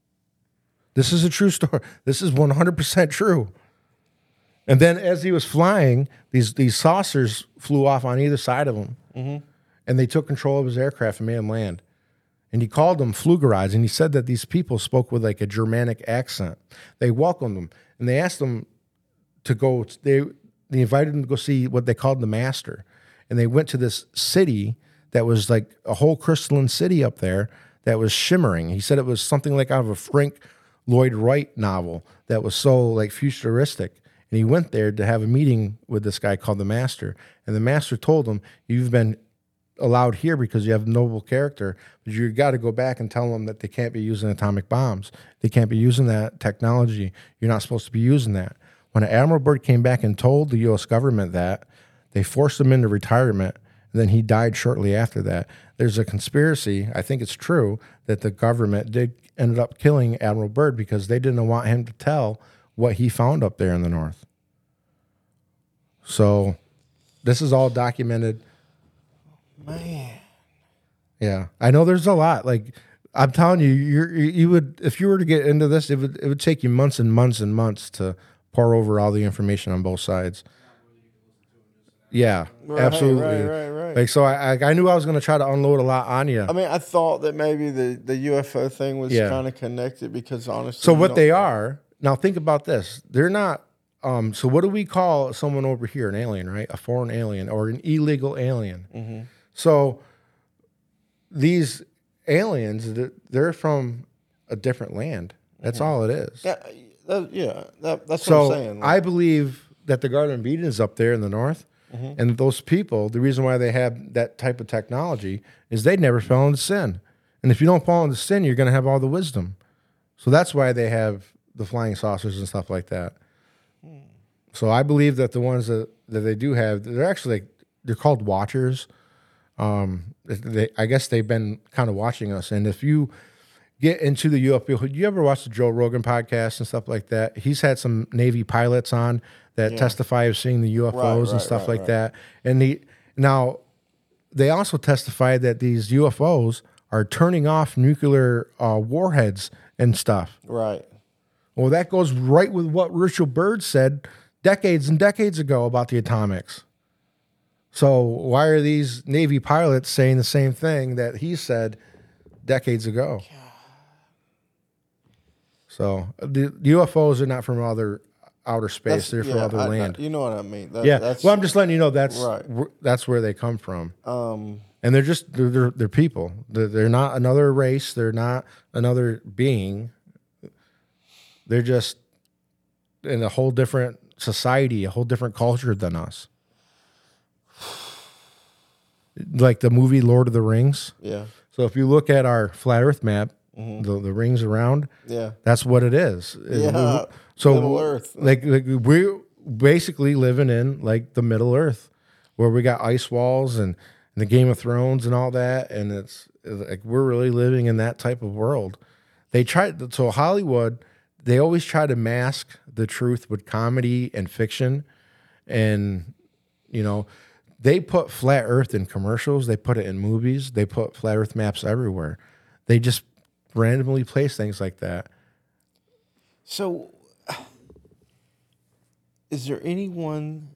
This is a true story. This is one hundred percent true. And then as he was flying, these, these saucers flew off on either side of him. Mm-hmm. And they took control of his aircraft and made him land. And he called them Flugerods. And he said that these people spoke with like a Germanic accent. They welcomed him. And they asked them to go, they, they invited him to go see what they called the master. and they went to this city that was like a whole crystalline city up there that was shimmering. He said it was something like out of a Frank Lloyd Wright novel that was so like futuristic. And he went there to have a meeting with this guy called the Master. And the Master told him, you've been allowed here because you have noble character, but you got to go back and tell them that they can't be using atomic bombs. They can't be using that technology. You're not supposed to be using that. When Admiral Byrd came back and told the U S government that, they forced him into retirement, and then he died shortly after that. There's a conspiracy, I think it's true, that the government did ended up killing Admiral Byrd because they didn't want him to tell what he found up there in the north. So this is all documented. Man. Yeah. I know there's a lot. Like I'm telling you, you're, you would, if you were to get into this, it would, it would take you months and months and months to pour over all the information on both sides. Yeah, Right, absolutely. right, right, right. Like, so I, I, I knew I was going to try to unload a lot on you. I mean, I thought that maybe the, the U F O thing was Yeah. kind of connected because honestly. So you what don't- they are, now think about this. They're not, um, so what do we call someone over here? An alien, right? A foreign alien or an illegal alien. Mm-hmm. So these aliens, they're- they're from a different land. That's Mm-hmm. all it is. Yeah, that, yeah that, that's So what I'm saying. I believe that the Garden of Eden is up there in the north. Mm-hmm. And those people, the reason why they have that type of technology is they never fell into sin. And if you don't fall into sin, you're going to have all the wisdom. So that's why they have the flying saucers and stuff like that. So I believe that the ones that, that they do have, they're actually, they're called watchers. Um, they, I guess they've been kind of watching us. And if you get into the U F O, you ever watch the Joe Rogan podcast and stuff like that? He's had some Navy pilots on that Yeah. testify of seeing the U F Os Right, and right, stuff right, like right. that. And the now they also testified that these U F Os are turning off nuclear uh, warheads and stuff. right. Well, that goes right with what Richard Byrd said decades and decades ago about the atomics. So why are these Navy pilots saying the same thing that he said decades ago? So the U F Os are not from other outer space; they're from yeah, other I- I- land. you know what I mean? That, yeah. That's, Well, I'm just letting you know that's Right. wh- that's where they come from, um, and they're just they're they're, they're people. They're, they're not another race. They're not another being. They're just in a whole different society, a whole different culture than us. Like the movie Lord of the Rings. yeah, So if you look at our flat Earth map, the the rings around, yeah. that's what it is. Yeah, So Middle Earth. like, like we're basically living in like the Middle Earth, where we got ice walls and, and the Game of Thrones and all that, and it's, it's like we're really living in that type of world. They tried so Hollywood, they always try to mask the truth with comedy and fiction, and you know. They put flat Earth in commercials. They put it in movies. They put flat Earth maps everywhere. They just randomly place things like that. So, is there anyone?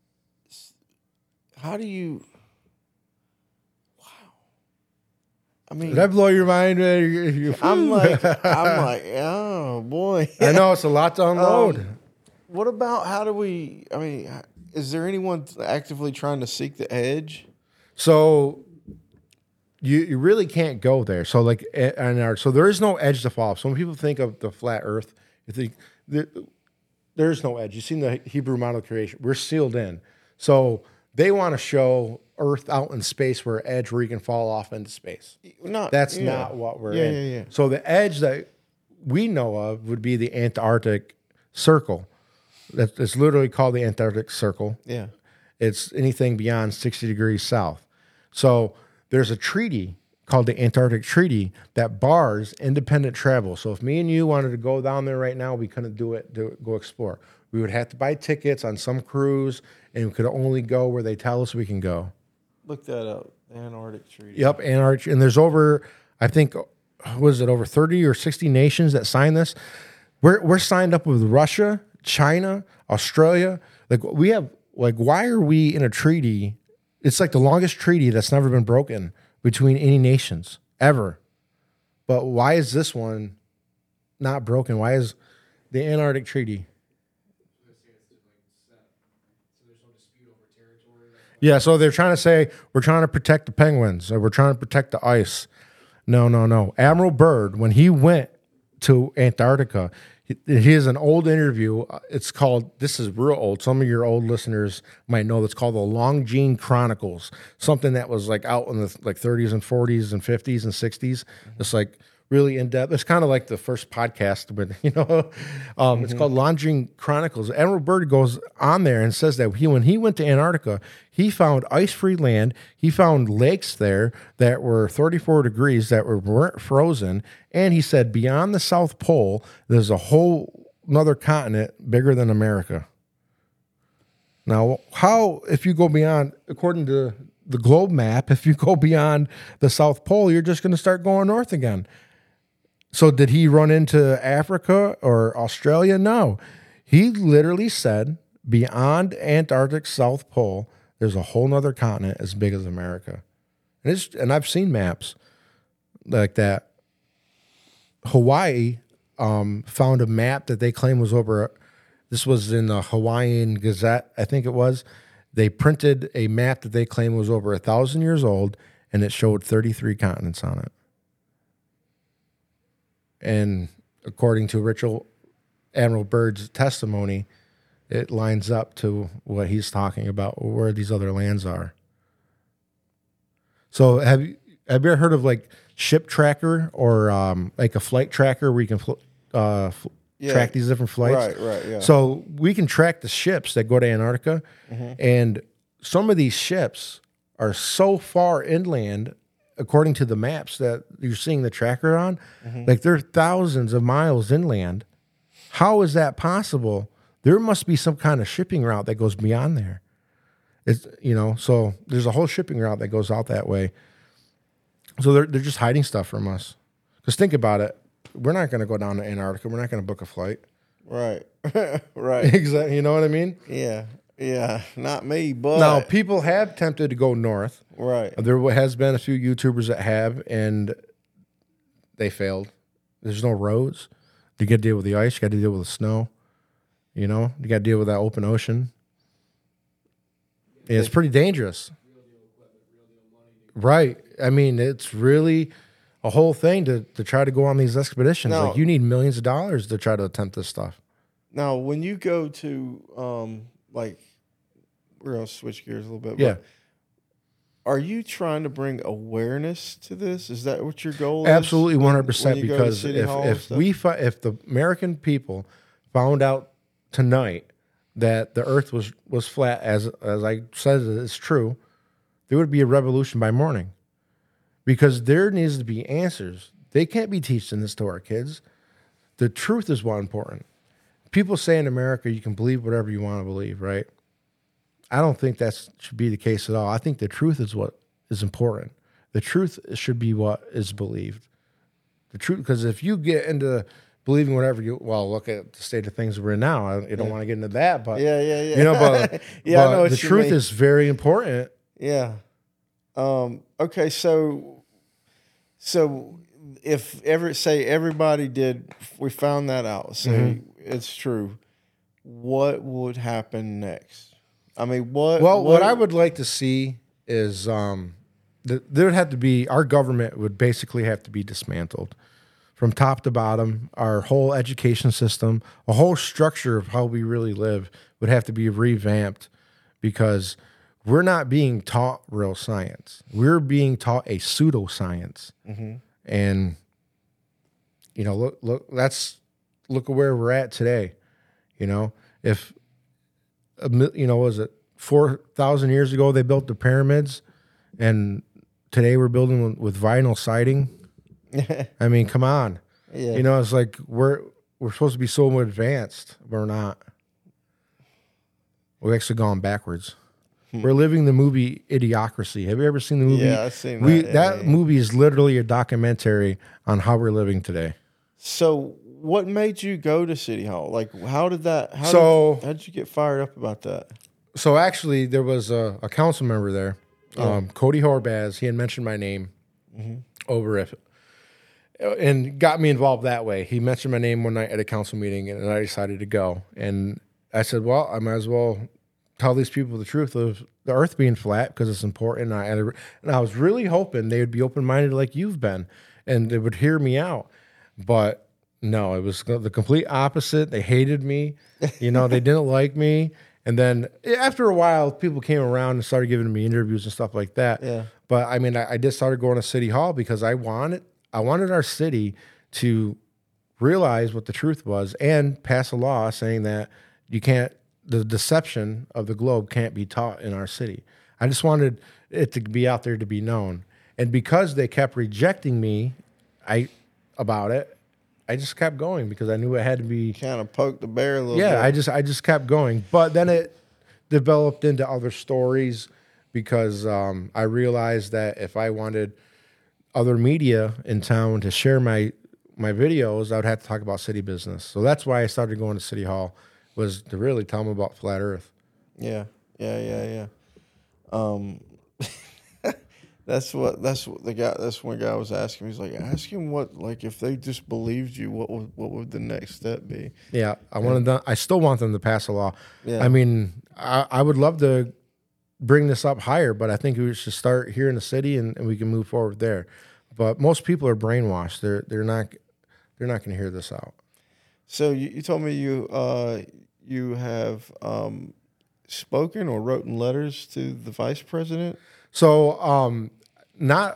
How do you? Wow. I mean, Did that blow your mind? Uh, I'm like, I'm like, oh boy. I know it's a lot to unload. Um, what about how do we? I mean, is there anyone actively trying to seek the edge? So you you really can't go there. So like, and our, so there is no edge to fall off. So when people think of the flat Earth, you think there, there is no edge. You've seen the Hebrew model of creation. We're sealed in. So they want to show Earth out in space where edge where you can fall off into space. Not That's yeah. not what we're Yeah, in. yeah, yeah. So the edge that we know of would be the Antarctic Circle. That- It's literally called the Antarctic Circle. Yeah. It's anything beyond sixty degrees south. So there's a treaty called the Antarctic Treaty that bars independent travel. So if me and you wanted to go down there right now, we couldn't do it, do it, go explore. We would have to buy tickets on some cruise, and we could only go where they tell us we can go. Look that up. The Antarctic Treaty. Yep, Antarctic, and there's over, I think, was it over thirty or sixty nations that signed this? We're we're signed up with Russia, China, Australia. Like we have, like why are we in a treaty? It's like the longest treaty that's never been broken between any nations ever. But why is this one not broken? Why is the Antarctic Treaty? Yeah, so they're trying to say we're trying to protect the penguins, or we're trying to protect the ice. No, no, no. Admiral Byrd, when he went to Antarctica, he, he has an old interview. It's called, this is real old. Some of your old listeners might know. It's called the Longines Chronicles, something that was like out in the like thirties and forties and fifties and sixties. Mm-hmm. It's like really in depth. It's kind of like the first podcast, but you know, um, mm-hmm. It's called Longines Chronicles. Admiral Byrd goes on there and says that he, when he went to Antarctica, he found ice-free land. He found lakes there that were thirty-four degrees that were, weren't frozen. And he said, beyond the South Pole, there's a whole another continent bigger than America. Now, how, if you go beyond, according to the globe map, if you go beyond the South Pole, you're just going to start going north again. So did he run into Africa or Australia? No. He literally said, beyond Antarctic South Pole, there's a whole nother continent as big as America. And, it's, and I've seen maps like that. Hawaii um, found a map that they claim was over, this was in the Hawaiian Gazette, I think it was. They printed a map that they claim was over a thousand years old, and it showed thirty-three continents on it. And according to Richard Admiral Byrd's testimony, it lines up to what he's talking about, where these other lands are. So have you, have you ever heard of like ship tracker or um, like a flight tracker where you can fl- uh, fl- yeah. track these different flights? Right, right, yeah. So we can track the ships that go to Antarctica, mm-hmm. and some of these ships are so far inland, according to the maps that you're seeing the tracker on, mm-hmm. like they're thousands of miles inland. How is that possible? There must be some kind of shipping route that goes beyond there. It's, you know, so there's a whole shipping route that goes out that way. So they're they're just hiding stuff from us. Because think about it, we're not going to go down to Antarctica. We're not going to book a flight. Right, right. Exactly. You know what I mean? Yeah. Yeah, not me, but... Now, people have tempted to go north. Right. There has been a few YouTubers that have, and they failed. There's no roads. You got to deal with the ice. You got to deal with the snow. You know? You got to deal with that open ocean. Yeah, it's pretty dangerous. Right. I mean, it's really a whole thing to, to try to go on these expeditions. Now, like, you need millions of dollars to try to attempt this stuff. Now, when you go to, um, like... We're going to switch gears a little bit. Yeah. But are you trying to bring awareness to this? Is that what your goal is? Absolutely, one hundred percent. Because if, if we fi- if the American people found out tonight that the Earth was, was flat, as as I said, it's true, there would be a revolution by morning. Because there needs to be answers. They can't be teaching this to our kids. The truth is what's important. People say in America you can believe whatever you want to believe, right? I don't think that should be the case at all. I think the truth is what is important. The truth should be what is believed. The truth, because if you get into believing whatever you, well, look at the state of things we're in now. I, I don't yeah. want to get into that, but yeah, yeah, yeah. You know, but, yeah, but I know what the you truth mean. is very important. Yeah. Um, okay, so so if ever say everybody did, we found that out. Say mm-hmm. it's true. What would happen next? I mean, what? Well, what, what I would like to see is um, th- there would have to be, our government would basically have to be dismantled from top to bottom. Our whole education system, a whole structure of how we really live would have to be revamped, because we're not being taught real science. We're being taught a pseudoscience. Mm-hmm. And, you know, look, look, that's, look at where we're at today. You know, if, a, you know, was it four thousand years ago they built the pyramids, and today we're building with, with vinyl siding. I mean, come on. Yeah. You know, it's like we're we're supposed to be so advanced. We're not. We've actually gone backwards. Hmm. We're living the movie Idiocracy. Have you ever seen the movie? Yeah, I've seen that. We, yeah, that yeah. movie is literally a documentary on how we're living today. So what made you go to City Hall? Like, how did that, how so, did, how did you get fired up about that? So actually, there was a, a council member there, yeah. um, Cody Horbaz. He had mentioned my name mm-hmm. over it and got me involved that way. He mentioned my name one night at a council meeting, and I decided to go. And I said, well, I might as well tell these people the truth of the earth being flat because it's important. And I, and I was really hoping they would be open-minded like you've been and they would hear me out. But no, it was the complete opposite. They hated me. You know, they didn't like me. And then after a while, people came around and started giving me interviews and stuff like that. Yeah. But I mean, I, I just started going to City Hall because I wanted, I wanted our city to realize what the truth was and pass a law saying that you can't, the deception of the globe can't be taught in our city. I just wanted it to be out there to be known. And because they kept rejecting me, I about it, I just kept going because I knew it had to be kind of poked the bear a little yeah, bit. I just I just kept going. But then it developed into other stories because um, I realized that if I wanted other media in town to share my my videos, I would have to talk about city business. So that's why I started going to City Hall, was to really tell them about Flat Earth. Yeah, yeah, yeah, yeah. Um, that's what that's what the guy. That's one guy was asking me. He's like, ask him what, like, if they just believed you, what would what would the next step be? Yeah, I wanted them, I still want them to pass a law. Yeah. I mean, I, I would love to bring this up higher, but I think we should start here in the city and, and we can move forward there. But most people are brainwashed. They're they're not they're not going to hear this out. So you, you told me you uh, you have um, spoken or written letters to the vice president. So um, not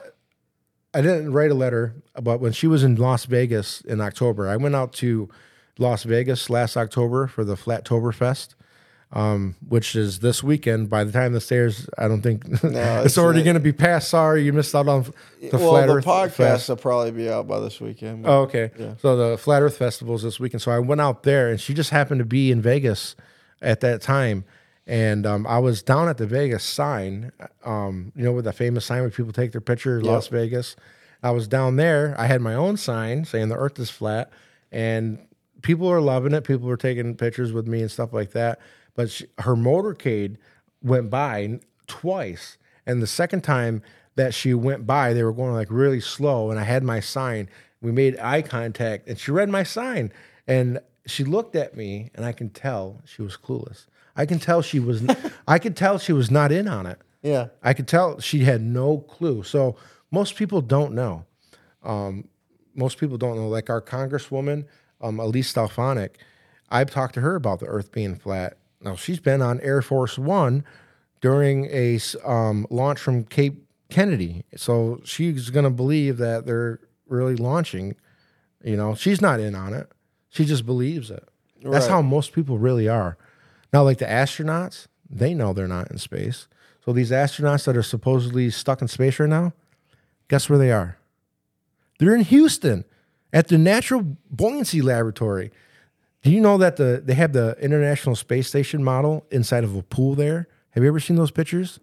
I didn't write a letter, but when she was in Las Vegas in October, I went out to Las Vegas last October for the Flattoberfest, um, which is this weekend. By the time this airs, I don't think No, it's, it's already not. going to be past. Sorry, you missed out on the well, Flat the Earth podcast Fest. will probably be out by this weekend. but- Oh, okay. Yeah. So the Flat Earth Festival is this weekend. So I went out there, and she just happened to be in Vegas at that time. And um, I was down at the Vegas sign, um, you know, with the famous sign where people take their picture, Yep. Las Vegas. I was down there. I had my own sign saying the earth is flat, and people were loving it. People were taking pictures with me and stuff like that. But she, her motorcade went by twice. And the second time that she went by, they were going like really slow, and I had my sign. We made eye contact, and she read my sign. And she looked at me, and I can tell she was clueless. I can tell she was. I could tell she was not in on it. Yeah. I could tell she had no clue. So most people don't know. Um, most people don't know. Like our Congresswoman, um, Elise Stefanik, I've talked to her about the Earth being flat. Now she's been on Air Force One during a um, launch from Cape Kennedy, so she's going to believe that they're really launching. You know, she's not in on it. She just believes it. That's Right. how most people really are. Now, like the astronauts, they know they're not in space. So these astronauts that are supposedly stuck in space right now, guess where they are? They're in Houston at the Natural Buoyancy Laboratory. Do you know that the they have the International Space Station model inside of a pool there? Have you ever seen those pictures?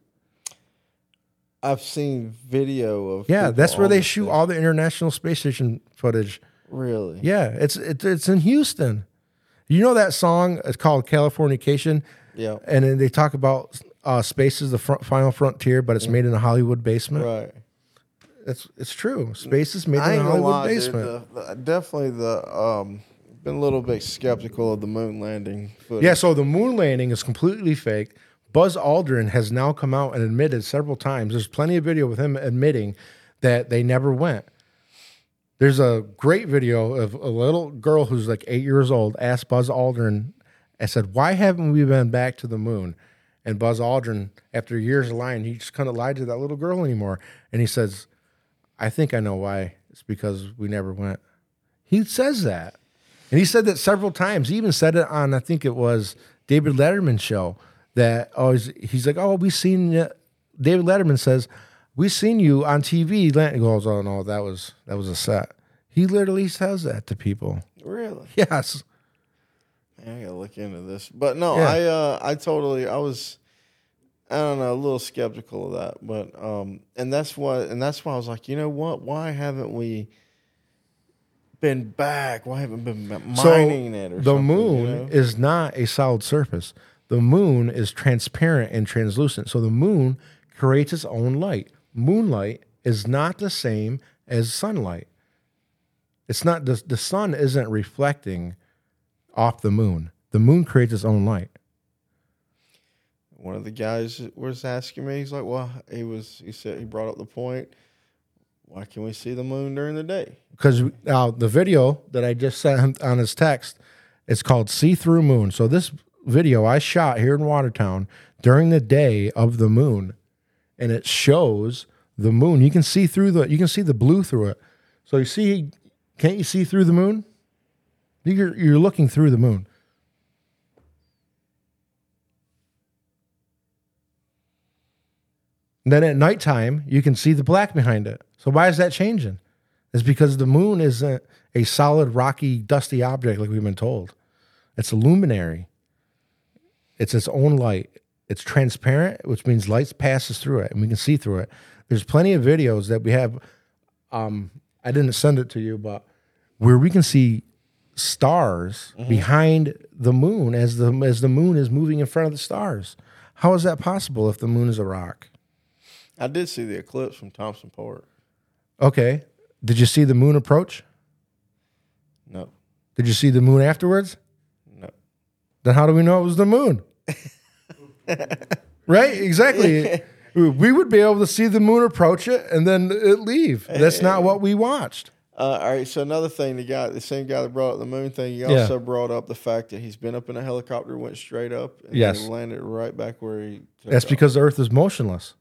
I've seen video of Yeah, people that's where on they the shoot thing. all the International Space Station footage. Really? Yeah, it's it's it's in Houston. You know that song? It's called Californication. Yeah. And then they talk about uh, space is the front, final frontier, but it's made in a Hollywood basement. Right. It's it's true. Space is made I in ain't a gonna Hollywood lie, dude, basement. the, the, definitely the um, been a little bit skeptical of the moon landing footage. Yeah, so the moon landing is completely fake. Buzz Aldrin has now come out and admitted several times. There's plenty of video with him admitting that they never went. There's a great video of a little girl who's like eight years old asked Buzz Aldrin, I said, why haven't we been back to the moon? And Buzz Aldrin, after years of lying, he just couldn't lie to that little girl anymore. And he says, I think I know why. It's because we never went. He says that. And he said that several times. He even said it on, I think it was David Letterman's show, that oh, he's, he's like, oh, we seen you. David Letterman says, we seen you on T V. He goes, oh, no, that was that was a set. He literally says that to people. Really? Yes. Man, I gotta look into this. But no, Yeah. I uh, I totally I was I don't know, a little skeptical of that. But um and that's what and that's why I was like, you know what? Why haven't we been back? Why haven't we been mining it or the something? moon you know? is not a solid surface. The moon is transparent and translucent. So the moon creates its own light. Moonlight is not the same as sunlight. It's not the, the sun isn't reflecting off the moon. The moon creates its own light. one of the guys was asking me, he's like, well, he was, he said, he brought up the point, why can we see the moon during the day? Because now the video that I just sent on his text, it's called See Through Moon. So this video I shot here in Watertown during the day of the moon, and it shows the moon. You can see through the, you can see the blue through it. So you see, can't you see through the moon? You're, you're looking through the moon. And then at nighttime, you can see the black behind it. So why is that changing? It's because the moon isn't a solid, rocky, dusty object like we've been told. It's a luminary. It's its own light. It's transparent, which means light passes through it, and we can see through it. There's plenty of videos that we have. Um, I didn't send it to you, but where we can see stars mm-hmm. behind the moon as the as the moon is moving in front of the stars. How is that possible if the moon is a rock? I did see the eclipse from Thompson Park. Okay. Did you see the moon approach? No. Did you see the moon afterwards? No. Then how do we know it was the moon? Right? Exactly. We would be able to see the moon approach it and then it leave. That's not what we watched. Uh, all right. So another thing, the guy, the same guy that brought up the moon thing, he Yeah. also brought up the fact that he's been up in a helicopter, went straight up, and Yes. then landed right back where he took That's off. because the Earth is motionless.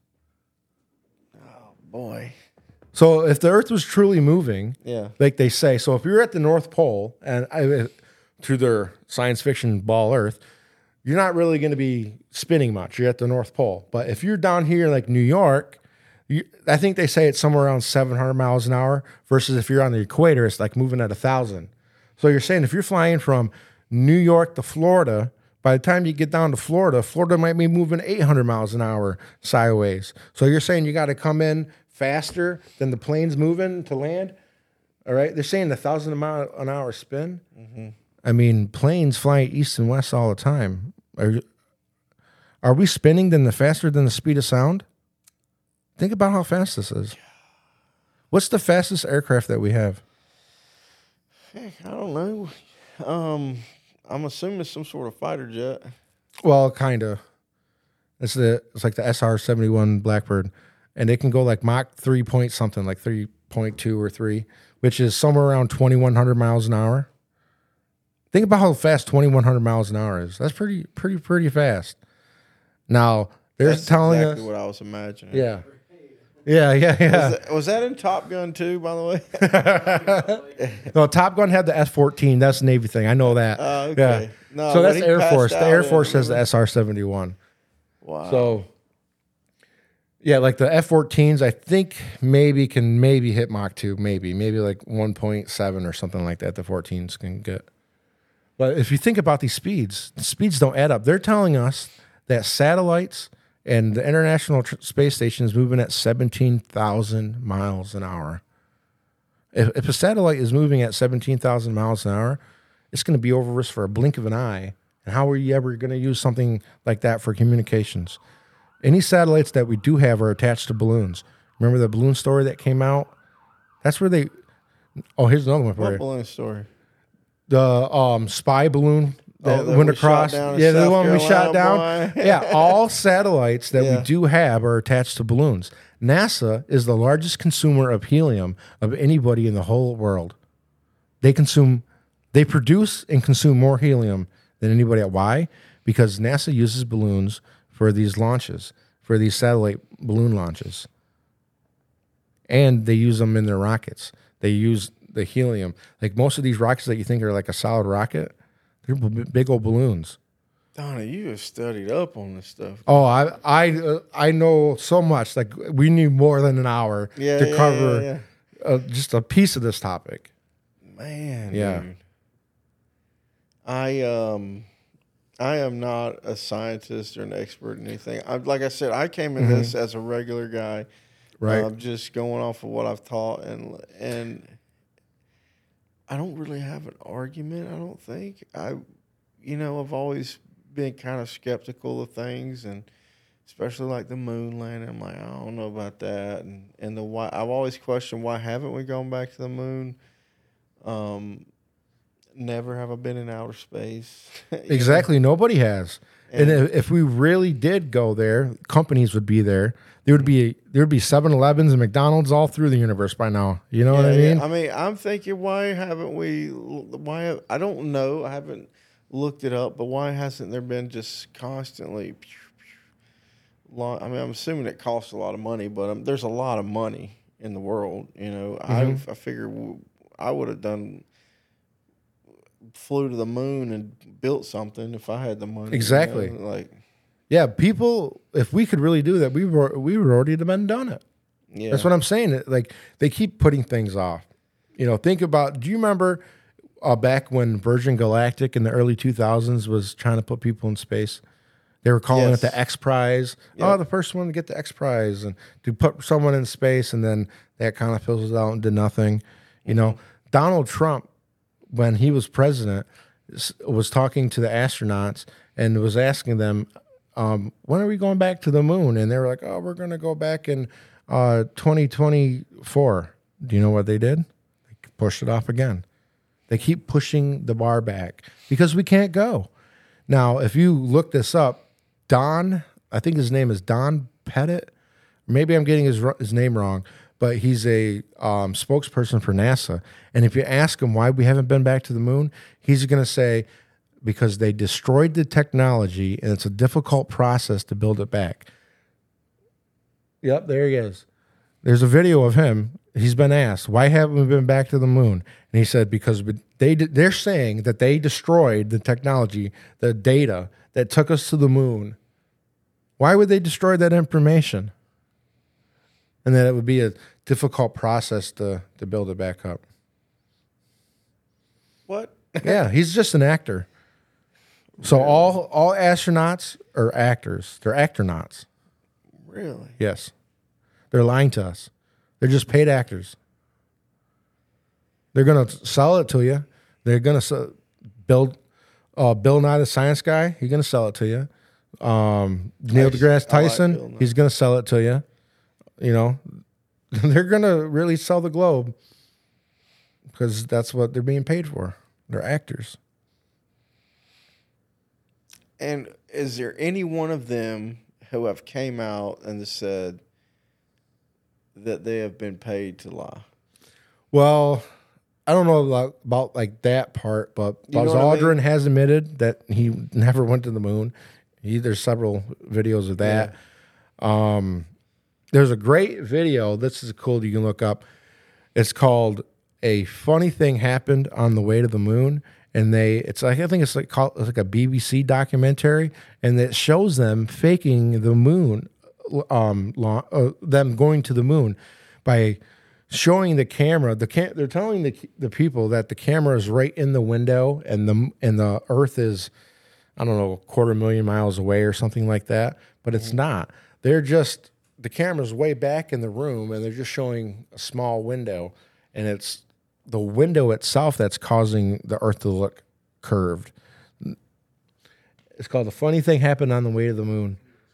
Oh boy. So if the Earth was truly moving, Yeah. like they say, so if you're at the North Pole and I, to their science fiction ball Earth, you're not really going to be spinning much. You're at the North Pole. But if you're down here like New York, you, I think they say it's somewhere around seven hundred miles an hour versus if you're on the equator, it's like moving at one thousand. So you're saying if you're flying from New York to Florida, by the time you get down to Florida, Florida might be moving eight hundred miles an hour sideways. So you're saying you got to come in faster than the plane's moving to land? All right. They're saying a thousand mile an hour spin. Mm-hmm. I mean, planes fly east and west all the time. Are, are we spinning than the faster than the speed of sound? Think about how fast this is. What's the fastest aircraft that we have? Heck, I don't know. Um, I'm assuming it's some sort of fighter jet. Well, kind of. It's the it's like the S R seventy-one Blackbird, and it can go like Mach three point something, like three point two or three, which is somewhere around twenty-one hundred miles an hour. Think about how fast twenty-one hundred miles an hour is. That's pretty, pretty, pretty fast. Now they're That's telling exactly us what I was imagining. Yeah. Yeah, yeah, yeah. Was that, was that in Top Gun too, by the way? No, Top Gun had the F fourteen. That's a Navy thing. I know that. Oh, okay. Yeah. No, So when that's he Air passed Force. The out Air in- Force has the S R seventy-one. Wow. So, yeah, like the F fourteens, I think maybe can maybe hit Mach two, maybe, maybe like one point seven or something like that. The fourteens can get. But if you think about these speeds, the speeds don't add up. They're telling us that satellites and the International Tr- Space Station is moving at seventeen thousand miles an hour. If, if a satellite is moving at seventeen thousand miles an hour, it's going to be over us for a blink of an eye. And how are you ever going to use something like that for communications? Any satellites that we do have are attached to balloons. Remember the balloon story that came out? That's where they... Oh, here's another one for What you. balloon story? The um, spy balloon that Oh, that went we shot across. down in Yeah, the South one we shot down. Carolina, boy. Yeah, all satellites that Yeah. we do have are attached to balloons. NASA is the largest consumer of helium of anybody in the whole world. They consume, they produce and consume more helium than anybody else. Why? Because NASA uses balloons for these launches, for these satellite balloon launches. And they use them in their rockets. They use the helium. Like most of these rockets that you think are like a solid rocket, they're b- big old balloons. Donna, you have studied up on this stuff. Oh, I I uh, I know so much. Like we need more than an hour Yeah, to yeah, cover yeah, Uh, just a piece of this topic. Man, Yeah. dude. I um I am not a scientist or an expert in anything. I like I said, I came in this as a regular guy. Right. Uh, just going off of what I've taught, and and I don't really have an argument, I don't think. I you know, I've always been kind of skeptical of things, and especially like the moon landing. I'm like, I don't know about that. And and the why I've always questioned, why haven't we gone back to the moon? Um Never have I been in outer space. Exactly. Nobody has. And, And- if, if we really did go there, companies would be there. There would be there would be seven elevens and McDonald's all through the universe by now. You know Yeah, what I yeah. mean? I mean, I'm thinking, why haven't we? Why I don't know. I haven't looked it up, but why hasn't there been just constantly? I mean, I'm assuming it costs a lot of money, but um, there's a lot of money in the world. You know, Mm-hmm. I I figure I would have done flew to the moon and built something if I had the money. Exactly. You know? Like, Yeah, people. If we could really do that, we were we would already have been done it. yeah, That's what I'm saying. Like they keep putting things off. You know, think about. Do you remember uh, back when Virgin Galactic in the early two thousands was trying to put people in space? They were calling Yes. it the X Prize. Yeah. Oh, the first one to get the X Prize and to put someone in space, and then that kind of fizzles out and did nothing. You know, Donald Trump, when he was president, s- was talking to the astronauts and was asking them, um, "When are we going back to the moon?" And they were like, "Oh, we're going to go back in uh, twenty twenty-four." Do you know what they did? They pushed it off again. They keep pushing the bar back because we can't go. Now, if you look this up, Don, I think his name is Don Pettit. Maybe I'm getting his his name wrong, but he's a um, spokesperson for NASA. And if you ask him why we haven't been back to the moon, he's going to say because they destroyed the technology and it's a difficult process to build it back. Yep, there he is. There's a video of him. He's been asked, why haven't we been back to the moon? And he said, because we- they, they're saying that they destroyed the technology, the data that took us to the moon. Why would they destroy that information? And that it would be a difficult process to, to build it back up. what? Yeah, he's just an actor. So all all astronauts are actors. They're actronauts. Really? Yes. They're lying to us. They're just paid actors. They're going to sell it to you. They're going to build uh, Bill Nye the Science Guy. He's going to sell it to you. Um, Neil just- deGrasse I like Tyson, Bill Nye. he's going to sell it to you. You know, they're going to really sell the globe because that's what they're being paid for. They're actors. And is there any one of them who have came out and said that they have been paid to lie? Well, I don't know about, about like that part, but You know Buzz what I Aldrin mean? has admitted that he never went to the moon. He, there's several videos of that. Um, there's a great video. This is cool. You can look up. It's called "A Funny Thing Happened on the Way to the Moon," and they it's like I think it's like called it's like a B B C documentary, and it shows them faking the moon, um, lo- uh, them going to the moon by showing the camera. The cam- they're telling the the people that the camera is right in the window, and the and the Earth is, I don't know, a quarter million miles away or something like that. But it's not. They're just the camera's way back in the room, and they're just showing a small window, and it's the window itself that's causing the Earth to look curved. It's called "The Funny Thing Happened on the Way to the Moon,"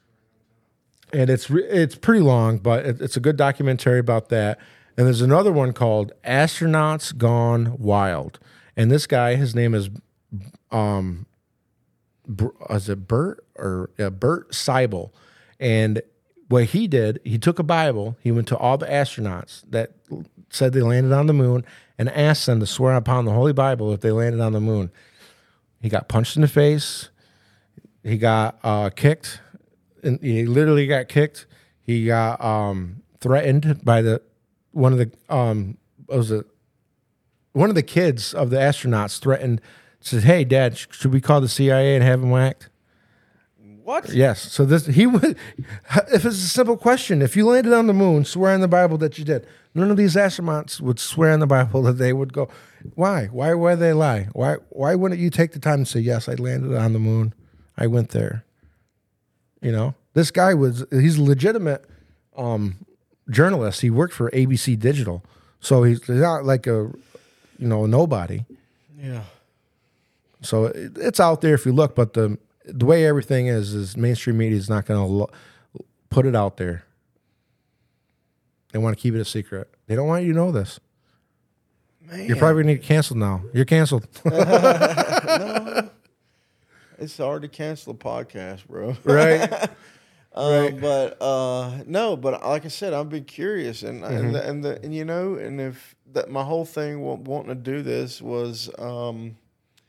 and it's re- it's pretty long, but it, it's a good documentary about that. And there's another one called "Astronauts Gone Wild," and this guy, his name is, um, Br- is it Bert or yeah, Bert Seibel, and what he did, he took a Bible, he went to all the astronauts that said they landed on the moon, and asked them to swear upon the Holy Bible if they landed on the moon. He got punched in the face. He got uh, kicked. And he literally got kicked. He got um, threatened by the one of the um, what was it one of the kids of the astronauts threatened. Said, "Hey, Dad, sh- should we call the C I A and have him whacked?" What? Yes. So this he would. If it's a simple question, if you landed on the moon, swear in the Bible that you did. None of these astronauts would swear in the Bible that they would go. Why? Why would they lie? Why? Why wouldn't you take the time to say, "Yes, I landed on the moon. I went there." You know, this guy was. He's a legitimate um, journalist. He worked for A B C Digital, so he's not like a, you know, a nobody. Yeah. So it, it's out there if you look, but the the way everything is is mainstream media is not going to lo- put it out there. They want to keep it a secret. They don't want you to know this. Man, You're probably going to get canceled now. You're canceled. no, it's hard to cancel a podcast, bro. Right. Uh, Right. But uh, no, but like I said, I've been curious, and Mm-hmm. and, the, and the and you know, and if that my whole thing wa- wanting to do this was, um,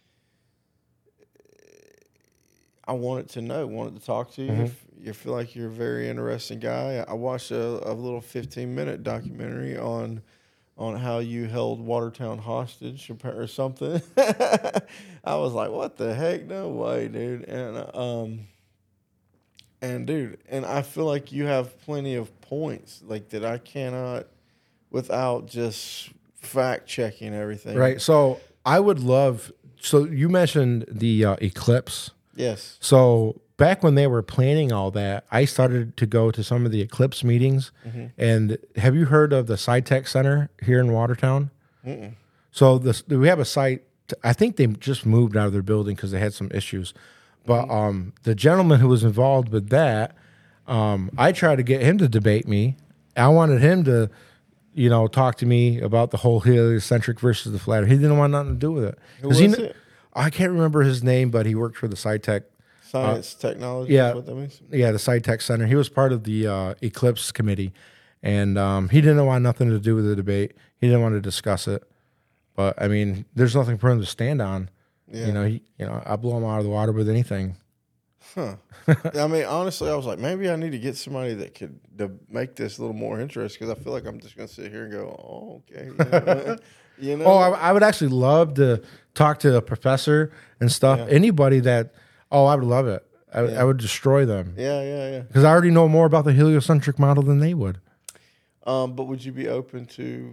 I wanted to know, wanted to talk to you. Mm-hmm. If you feel like you're a very interesting guy, I watched a, a little fifteen minute documentary on on how you held Watertown hostage or, or something. I was like, what the heck? No way, dude. And um. And dude, and I feel like you have plenty of points like that I cannot, without just fact checking everything. Right. So I would love. So you mentioned the uh, eclipse. Yes. So back when they were planning all that, I started to go to some of the eclipse meetings. Mm-hmm. And have you heard of the SciTech Center here in Watertown? Mm-mm. So this, we have a site. I think they just moved out of their building because they had some issues. But um, the gentleman who was involved with that, um, I tried to get him to debate me. I wanted him to, you know, talk to me about the whole heliocentric versus the flat Earth. He didn't want nothing to do with it. Who 'Cause was he, it? I can't remember his name, but he worked for the SciTech. Science, technology. yeah. Is what that means. Yeah, the SciTech Center. He was part of the uh, Eclipse Committee, and um, he didn't want nothing to do with the debate. He didn't want to discuss it. But I mean, there's nothing for him to stand on. Yeah. You know, he, you know, I blow him out of the water with anything. Huh. I mean, honestly, I was like, maybe I need to get somebody that could to make this a little more interesting because I feel like I'm just going to sit here and go, oh, okay. You know? You know? Oh, I, I would actually love to talk to a professor and stuff. Yeah. Anybody that, oh, I would love it. I, Yeah. I would destroy them yeah, yeah, yeah. because I already know more about the heliocentric model than they would. Um, but would you be open to,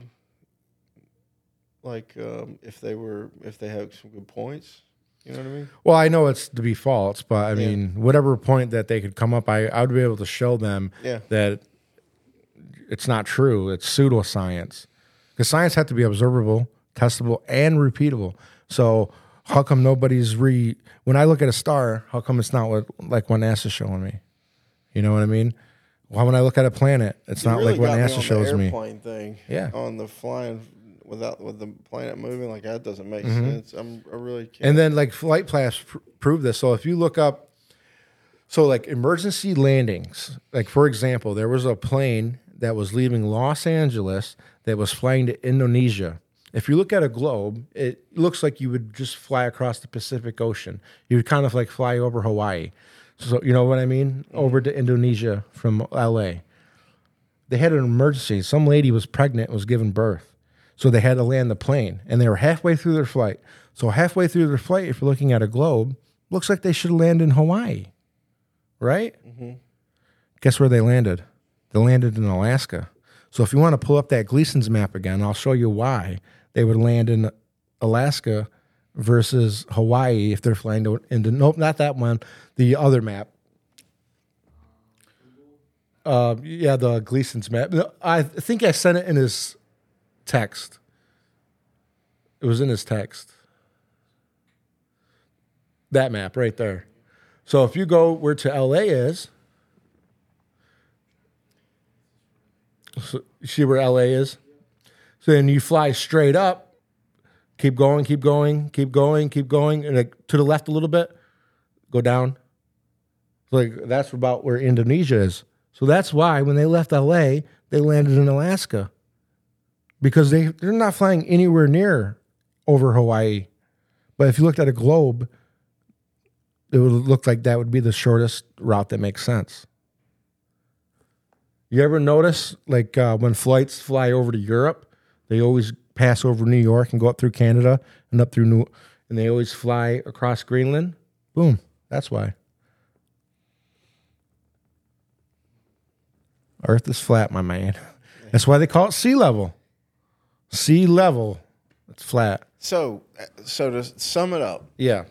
like, um, if they were, if they had some good points? You know what I mean? Well, I know it's to be false, but I Yeah. mean, whatever point that they could come up, I, I would be able to show them Yeah. that it's not true. It's pseudoscience. Because science has to be observable, testable, and repeatable. So how come nobody's re... When I look at a star, how come it's not what, like what NASA's showing me? You know what I mean? Well, when I look at a planet, it's You not really like what got me NASA on shows the me. airplane thing. Yeah. On the flying without with the planet moving like that doesn't make sense. I'm I really can't. And then like flight paths pr- prove this. So if you look up, so like emergency landings, like for example, there was a plane that was leaving Los Angeles that was flying to Indonesia. If you look at a globe, it looks like you would just fly across the Pacific Ocean. You would kind of like fly over Hawaii. So you know what I mean? Over to Indonesia from L A. They had an emergency. Some lady was pregnant, was giving birth. So they had to land the plane, and they were halfway through their flight. So halfway through their flight, if you're looking at a globe, looks like they should land in Hawaii, right? Mm-hmm. Guess where they landed? They landed in Alaska. So if you want to pull up that Gleason's map again, I'll show you why they would land in Alaska versus Hawaii if they're flying to, into, nope, not that one, the other map. Uh, yeah, the Gleason's map. No, I think I sent it in his text. It was in his text. That map right there. So if you go where to L A is, so you see where L A is? So then you fly straight up, keep going, keep going, keep going, keep going, and like to the left a little bit, go down. Like that's about where Indonesia is. So that's why when they left L A, they landed in Alaska. Because they, they're not flying anywhere near over Hawaii. But if you looked at a globe, it would look like that would be the shortest route that makes sense. You ever notice, like uh, when flights fly over to Europe, they always pass over New York and go up through Canada and up through New, and they always fly across Greenland? Boom. That's why. Earth is flat, my man. That's why they call it sea level. Sea level. It's flat. So, so to sum it up, Yeah.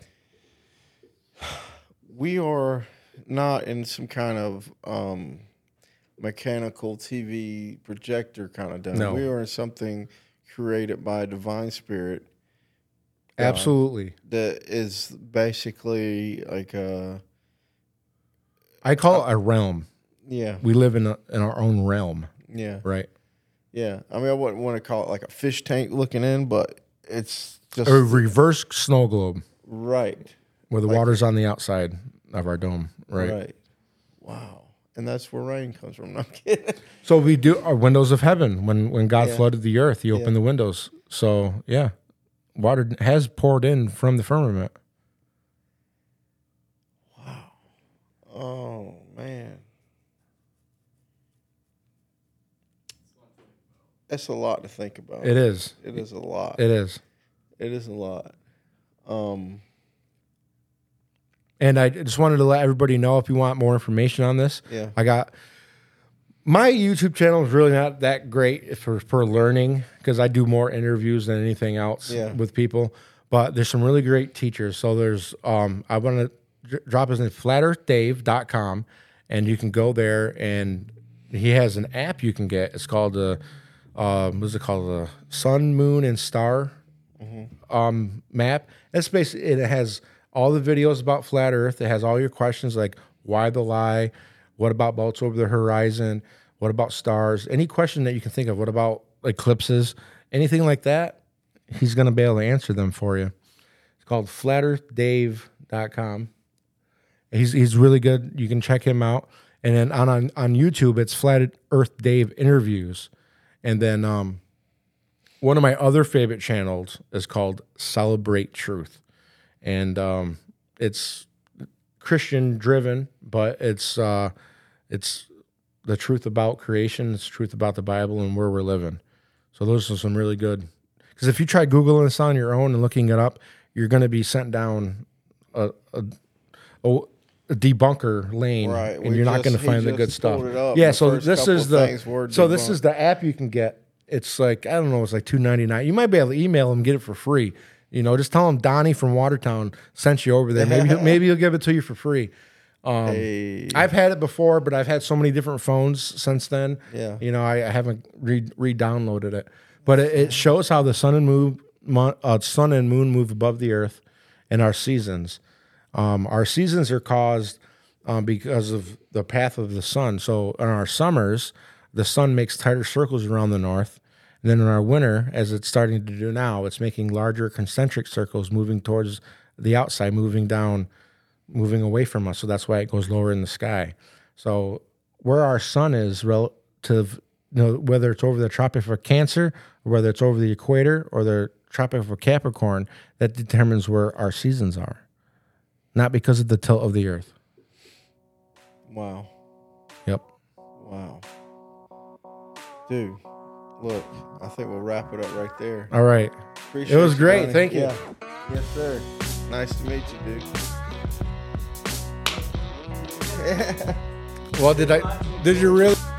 we are not in some kind of um, mechanical T V projector kind of done. No. We are in something created by a divine spirit Absolutely. that is basically like a I call it a realm. yeah, We live in a, in our own realm, yeah. right? Yeah, I mean, I wouldn't want to call it like a fish tank looking in, but it's just A reverse snow globe right where the Like- water's on the outside of our dome. Right. right. Wow, and that's where rain comes from. No, I'm kidding. So we do our windows of heaven. When when God Yeah. flooded the earth, He opened Yeah. the windows. So yeah, water has poured in from the firmament. Oh man, that's a lot to think about. It is. It is a lot. It is. It is a lot. Um, And I just wanted to let everybody know, if you want more information on this, yeah, I got my YouTube channel is really not that great for for learning, because I do more interviews than anything else Yeah. with people. But there's some really great teachers. So there's um I want to dr- drop his name, flat earth dave dot com, and you can go there, and he has an app you can get. It's called the um what's it called, the Sun, Moon, and Star um map. It's basically, it has all the videos about flat Earth. It has all your questions like why the lie, what about belts over the horizon, what about stars, any question that you can think of. What about eclipses, anything like that? He's going to be able to answer them for you. It's called flat earth dave dot com. He's he's really good. You can check him out. And then on on, on YouTube, it's Flat Earth Dave Interviews. And then um, one of my other favorite channels is called Celebrate Truth. And um, it's Christian driven, but it's uh, it's the truth about creation, it's truth about the Bible and where we're living. So those are some really good. Because if you try Googling this on your own and looking it up, you're going to be sent down a, a, a, a debunker lane, Right. and We you're not just- going to he find the just good stuff. pulled it up. Yeah, The so first this couple is of the things were so this debunked. is the app you can get. It's like, I don't know, it's like two ninety-nine. You might be able to email him, get it for free. You know, just tell him Donnie from Watertown sent you over there. Maybe he'll, maybe he'll give it to you for free. Um, hey, I've had it before, but I've had so many different phones since then. Yeah. You know, I, I haven't re re-downloaded it, but it, it shows how the sun and moon, mon- uh, sun and moon move above the earth, and our seasons. Um, our seasons are caused um, because of the path of the sun. So in our summers, the sun makes tighter circles around the north. And then in our winter, as it's starting to do now, it's making larger concentric circles moving towards the outside, moving down, moving away from us. So that's why it goes lower in the sky. So where our sun is relative, you know, whether it's over the Tropic of Cancer, or whether it's over the equator or the Tropic of Capricorn, that determines where our seasons are. Not because of the tilt of the earth. wow, Yep. wow, dude. Look, I think we'll wrap it up right there. All right. Appreciate It was you, great. Donnie. Thank you. Yeah. Yes, sir. Nice to meet you, dude. Well, did I? Did you really?